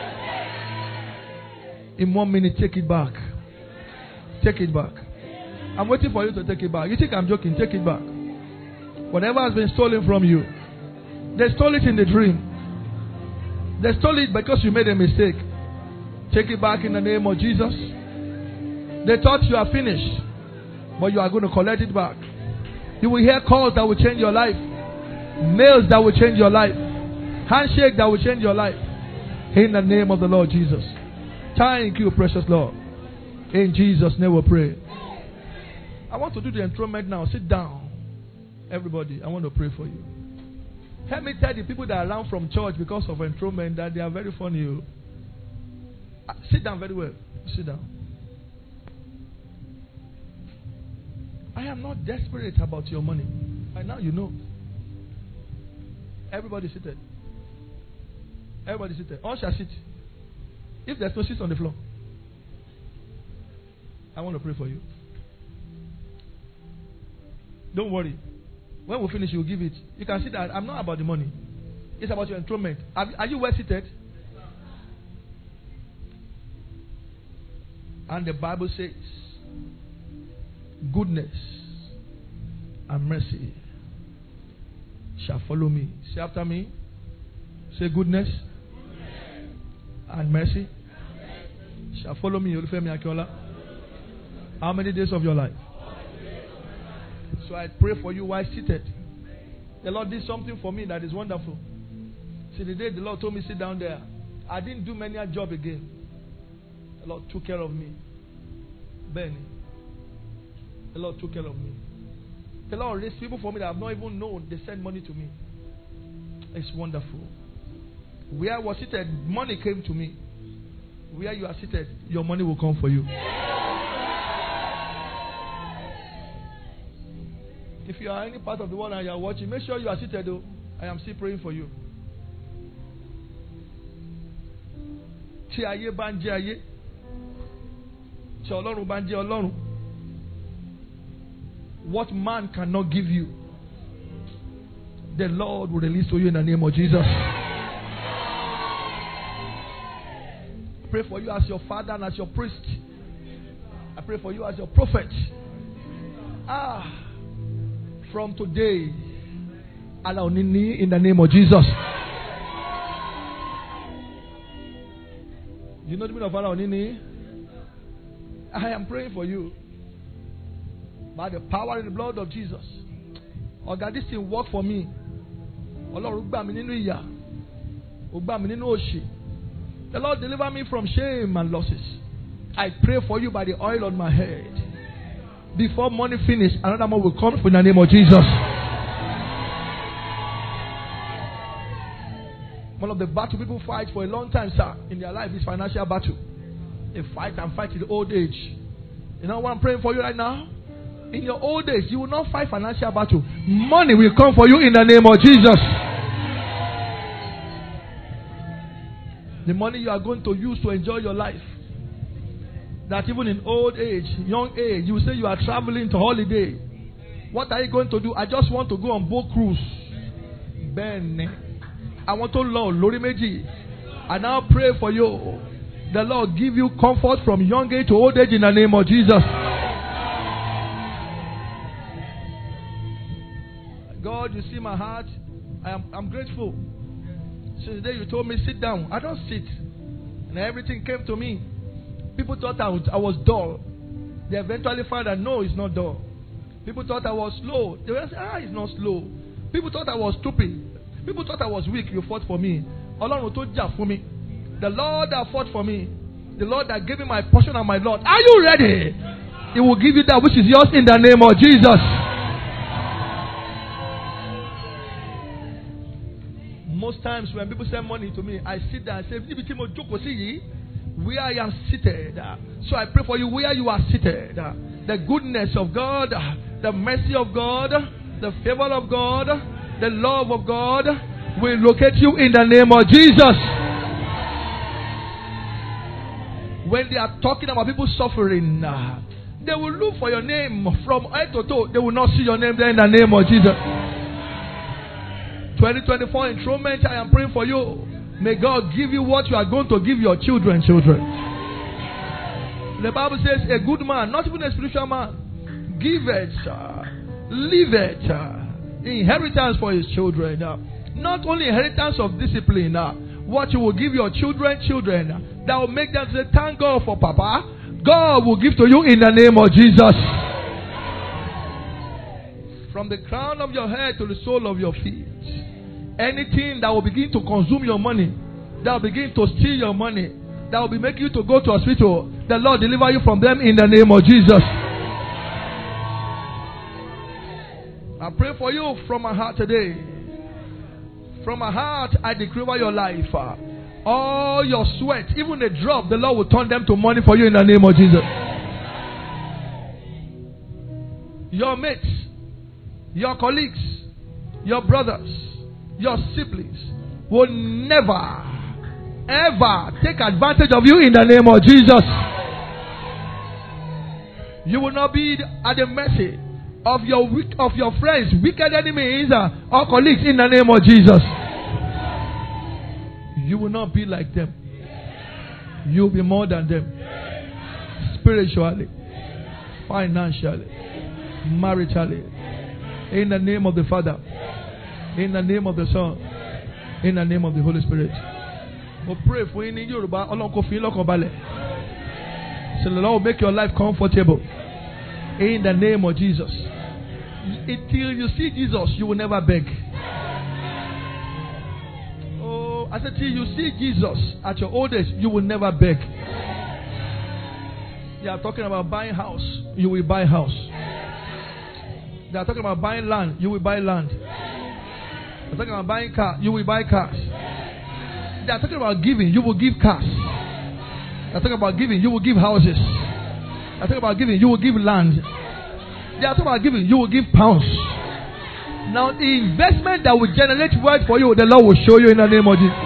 In one minute, take it back. Take it back. I'm waiting for you to take it back. You think I'm joking? Take it back. Whatever has been stolen from you, they stole it in the dream. They stole it because you made a mistake. Take it back in the name of Jesus. They thought you are finished, but you are going to collect it back. You will hear calls that will change your life, mails that will change your life, handshake that will change your life. In the name of the Lord Jesus. Thank you, precious Lord. In Jesus' name we pray. I want to do the enthronement now. Sit down. Everybody, I want to pray for you. Help me tell the people that are around from church because of enthronement that they are very funny. Uh, sit down very well. Sit down. I am not desperate about your money. By now you know. Everybody seated. Everybody seated. All shall sit. If there's no seat on the floor, I want to pray for you. Don't worry. When we finish, you'll give it. You can see that I'm not about the money. It's about your enthronement. Are, are you well seated? And the Bible says, goodness and mercy shall follow me. Say after me. Say goodness, goodness. And mercy, mercy shall follow me. Olufemi Akinola. How many days of your life? So I pray for you while seated. The Lord did something for me that is wonderful. See, the day the Lord told me sit down there, I didn't do many a job again. The Lord took care of me. Benny. The Lord took care of me. The Lord raised people for me that I've not even known. They send money to me. It's wonderful. Where I was seated, money came to me. Where you are seated, your money will come for you. If you are any part of the world and you are watching, make sure you are seated though. I am still praying for you. Tí ayé bá ń jẹ́ ayé, tí Ọlọ́run bá ń jẹ́ Ọlọ́run. What man cannot give you, the Lord will release to you in the name of Jesus. Pray for you as your father and as your priest. I pray for you as your prophet. Ah, from today, Allah in the name of Jesus. You know the meaning of Allah Onini? I am praying for you. By the power and the blood of Jesus. Oh God, this thing work for me. Ọlọ́run gbà mí nínú ìyà. Ó gbà mí nínú òṣì. The Lord deliver me from shame and losses. I pray for you by the oil on my head. Before money finish, another one will come in the name of Jesus. One of the battle people fight for a long time, sir, in their life is financial battle. They fight and fight in old age. You know what I'm praying for you right now? In your old age, you will not fight financial battle. Money will come for you in the name of Jesus. The money you are going to use to enjoy your life. That even in old age, young age, you say you are traveling to holiday. What are you going to do? I just want to go on boat cruise. Ben, I want to Lord, Lori Meji. I now pray for you. The Lord give you comfort from young age to old age in the name of Jesus. God, you see my heart. I am I'm grateful. Since the day you told me sit down, I don't sit. And everything came to me. People thought I was, I was dull. They eventually found out no, it's not dull. People thought I was slow. They were saying, ah, it's not slow. People thought I was stupid. People thought I was weak. You fought for me. Ọlọ́run tó jà fún mi. The Lord that fought for me. The Lord that gave me my portion and my Lord. Are you ready? He will give you that which is yours in the name of Jesus. Most times when people send money to me, I sit there and say, where I am seated. So I pray for you where you are seated. The goodness of God, the mercy of God, the favor of God, the love of God will locate you in the name of Jesus. When they are talking about people suffering, they will look for your name from head to toe. They will not see your name there in the name of Jesus. twenty twenty-four enthronement, I am praying for you. May God give you what you are going to give your children, children. The Bible says a good man, not even a spiritual man, give it, uh, leave it, uh, inheritance for his children. Uh, not only inheritance of discipline, uh, what you will give your children, children, uh, that will make them say, thank God for Papa. God will give to you in the name of Jesus. From the crown of your head to the sole of your feet. Anything that will begin to consume your money, that will begin to steal your money, that will be making you to go to hospital, the Lord deliver you from them in the name of Jesus. I pray for you from my heart today. From my heart, I decree over your life. All your sweat, even a drop, the Lord will turn them to money for you in the name of Jesus. Your mates, your colleagues, your brothers, your siblings will never, ever take advantage of you in the name of Jesus. You will not be at the mercy of your of your friends, wicked enemies, or colleagues in the name of Jesus. You will not be like them. You will be more than them. Spiritually, financially, maritally. In the name of the Father. In the name of the Son. In the name of the Holy Spirit. We pray for you in Yoruba. So the Lord will make your life comfortable. In the name of Jesus. Until you see Jesus, you will never beg. Oh, I said, till you see Jesus at your old age, you will never beg. You are talking about buying house. You will buy house. They are talking about buying land. You will buy land. They are talking about buying car. You will buy cars. They are talking about giving. You will give cars. They are talking about giving. You will give houses. They are talking about giving. You will give land. They are talking about giving. You will give pounds. Now, the investment that will generate wealth for you, the Lord will show you in the name of Jesus.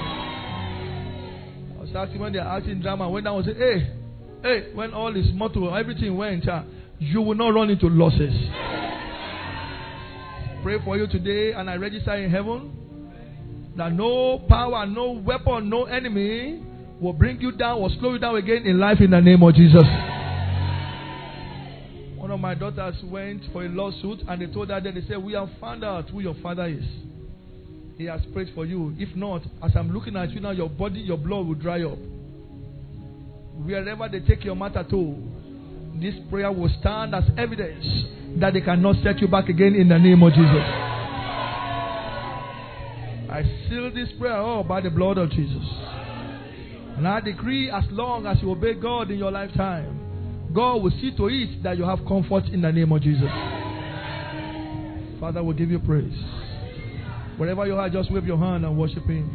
I was asking when they are acting drama, when I was saying, hey, hey, when all this motto, everything went, uh, you will not run into losses. Pray for you today, and I register in heaven that no power, no weapon, no enemy will bring you down or slow you down again in life in the name of Jesus. One of my daughters went for a lawsuit, and they told her that they said, we have found out who your father is. He has prayed for you. If not, as I'm looking at you now, your body, your blood will dry up. Wherever they take your matter to, this prayer will stand as evidence that they cannot set you back again in the name of Jesus. I seal this prayer all by the blood of Jesus. And I decree, as long as you obey God in your lifetime, God will see to it that you have comfort in the name of Jesus. Father, we'll give you praise. Wherever you are, just wave your hand and worship Him.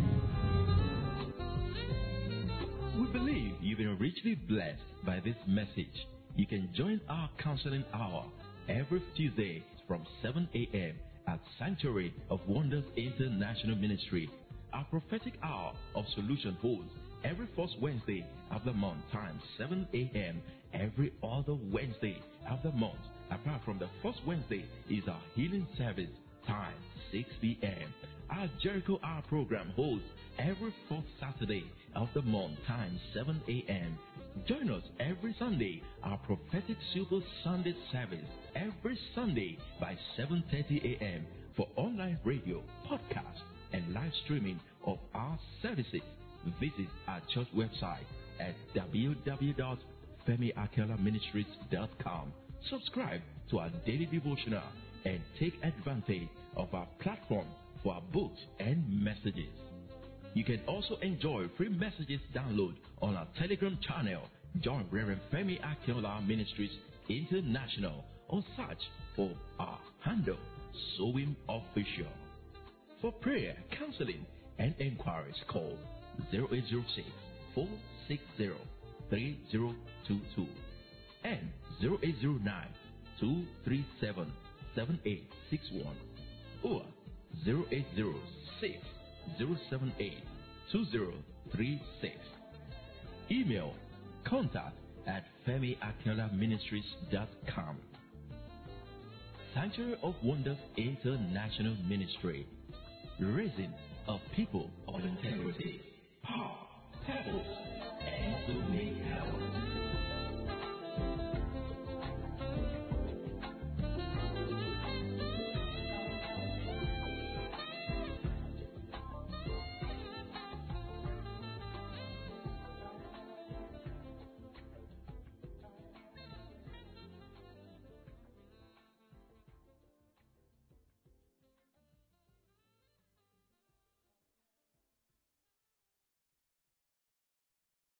We believe you've been richly blessed by this message. You can join our counseling hour every Tuesday from seven a.m. at Sanctuary of Wonders International Ministry. Our prophetic hour of solution holds every first Wednesday of the month, time seven a.m. every other Wednesday of the month. Apart from the first Wednesday is our healing service, time six p.m. Our Jericho Hour program holds every fourth Saturday of the month, time seven a.m. Join us every Sunday, our prophetic Super Sunday service, every Sunday by seven thirty a.m. for online radio, podcast, and live streaming of our services. Visit our church website at w w w dot femi akela ministries dot com. Subscribe to our daily devotional and take advantage of our platform for our books and messages. You can also enjoy free messages download on our Telegram channel. Join Reverend Femi Akinola Ministries International or search for our handle, Sowing Official. For prayer, counseling, and inquiries, call zero eight zero six, four six zero, three zero two two and zero eight zero nine, two three seven, seven eight six one or zero eight zero six, zero seven eight, two zero three six. Email contact at femi akinola ministries dot com. Sanctuary of Wonders International Ministry, raising a people of integrity, power, purpose, and dominion.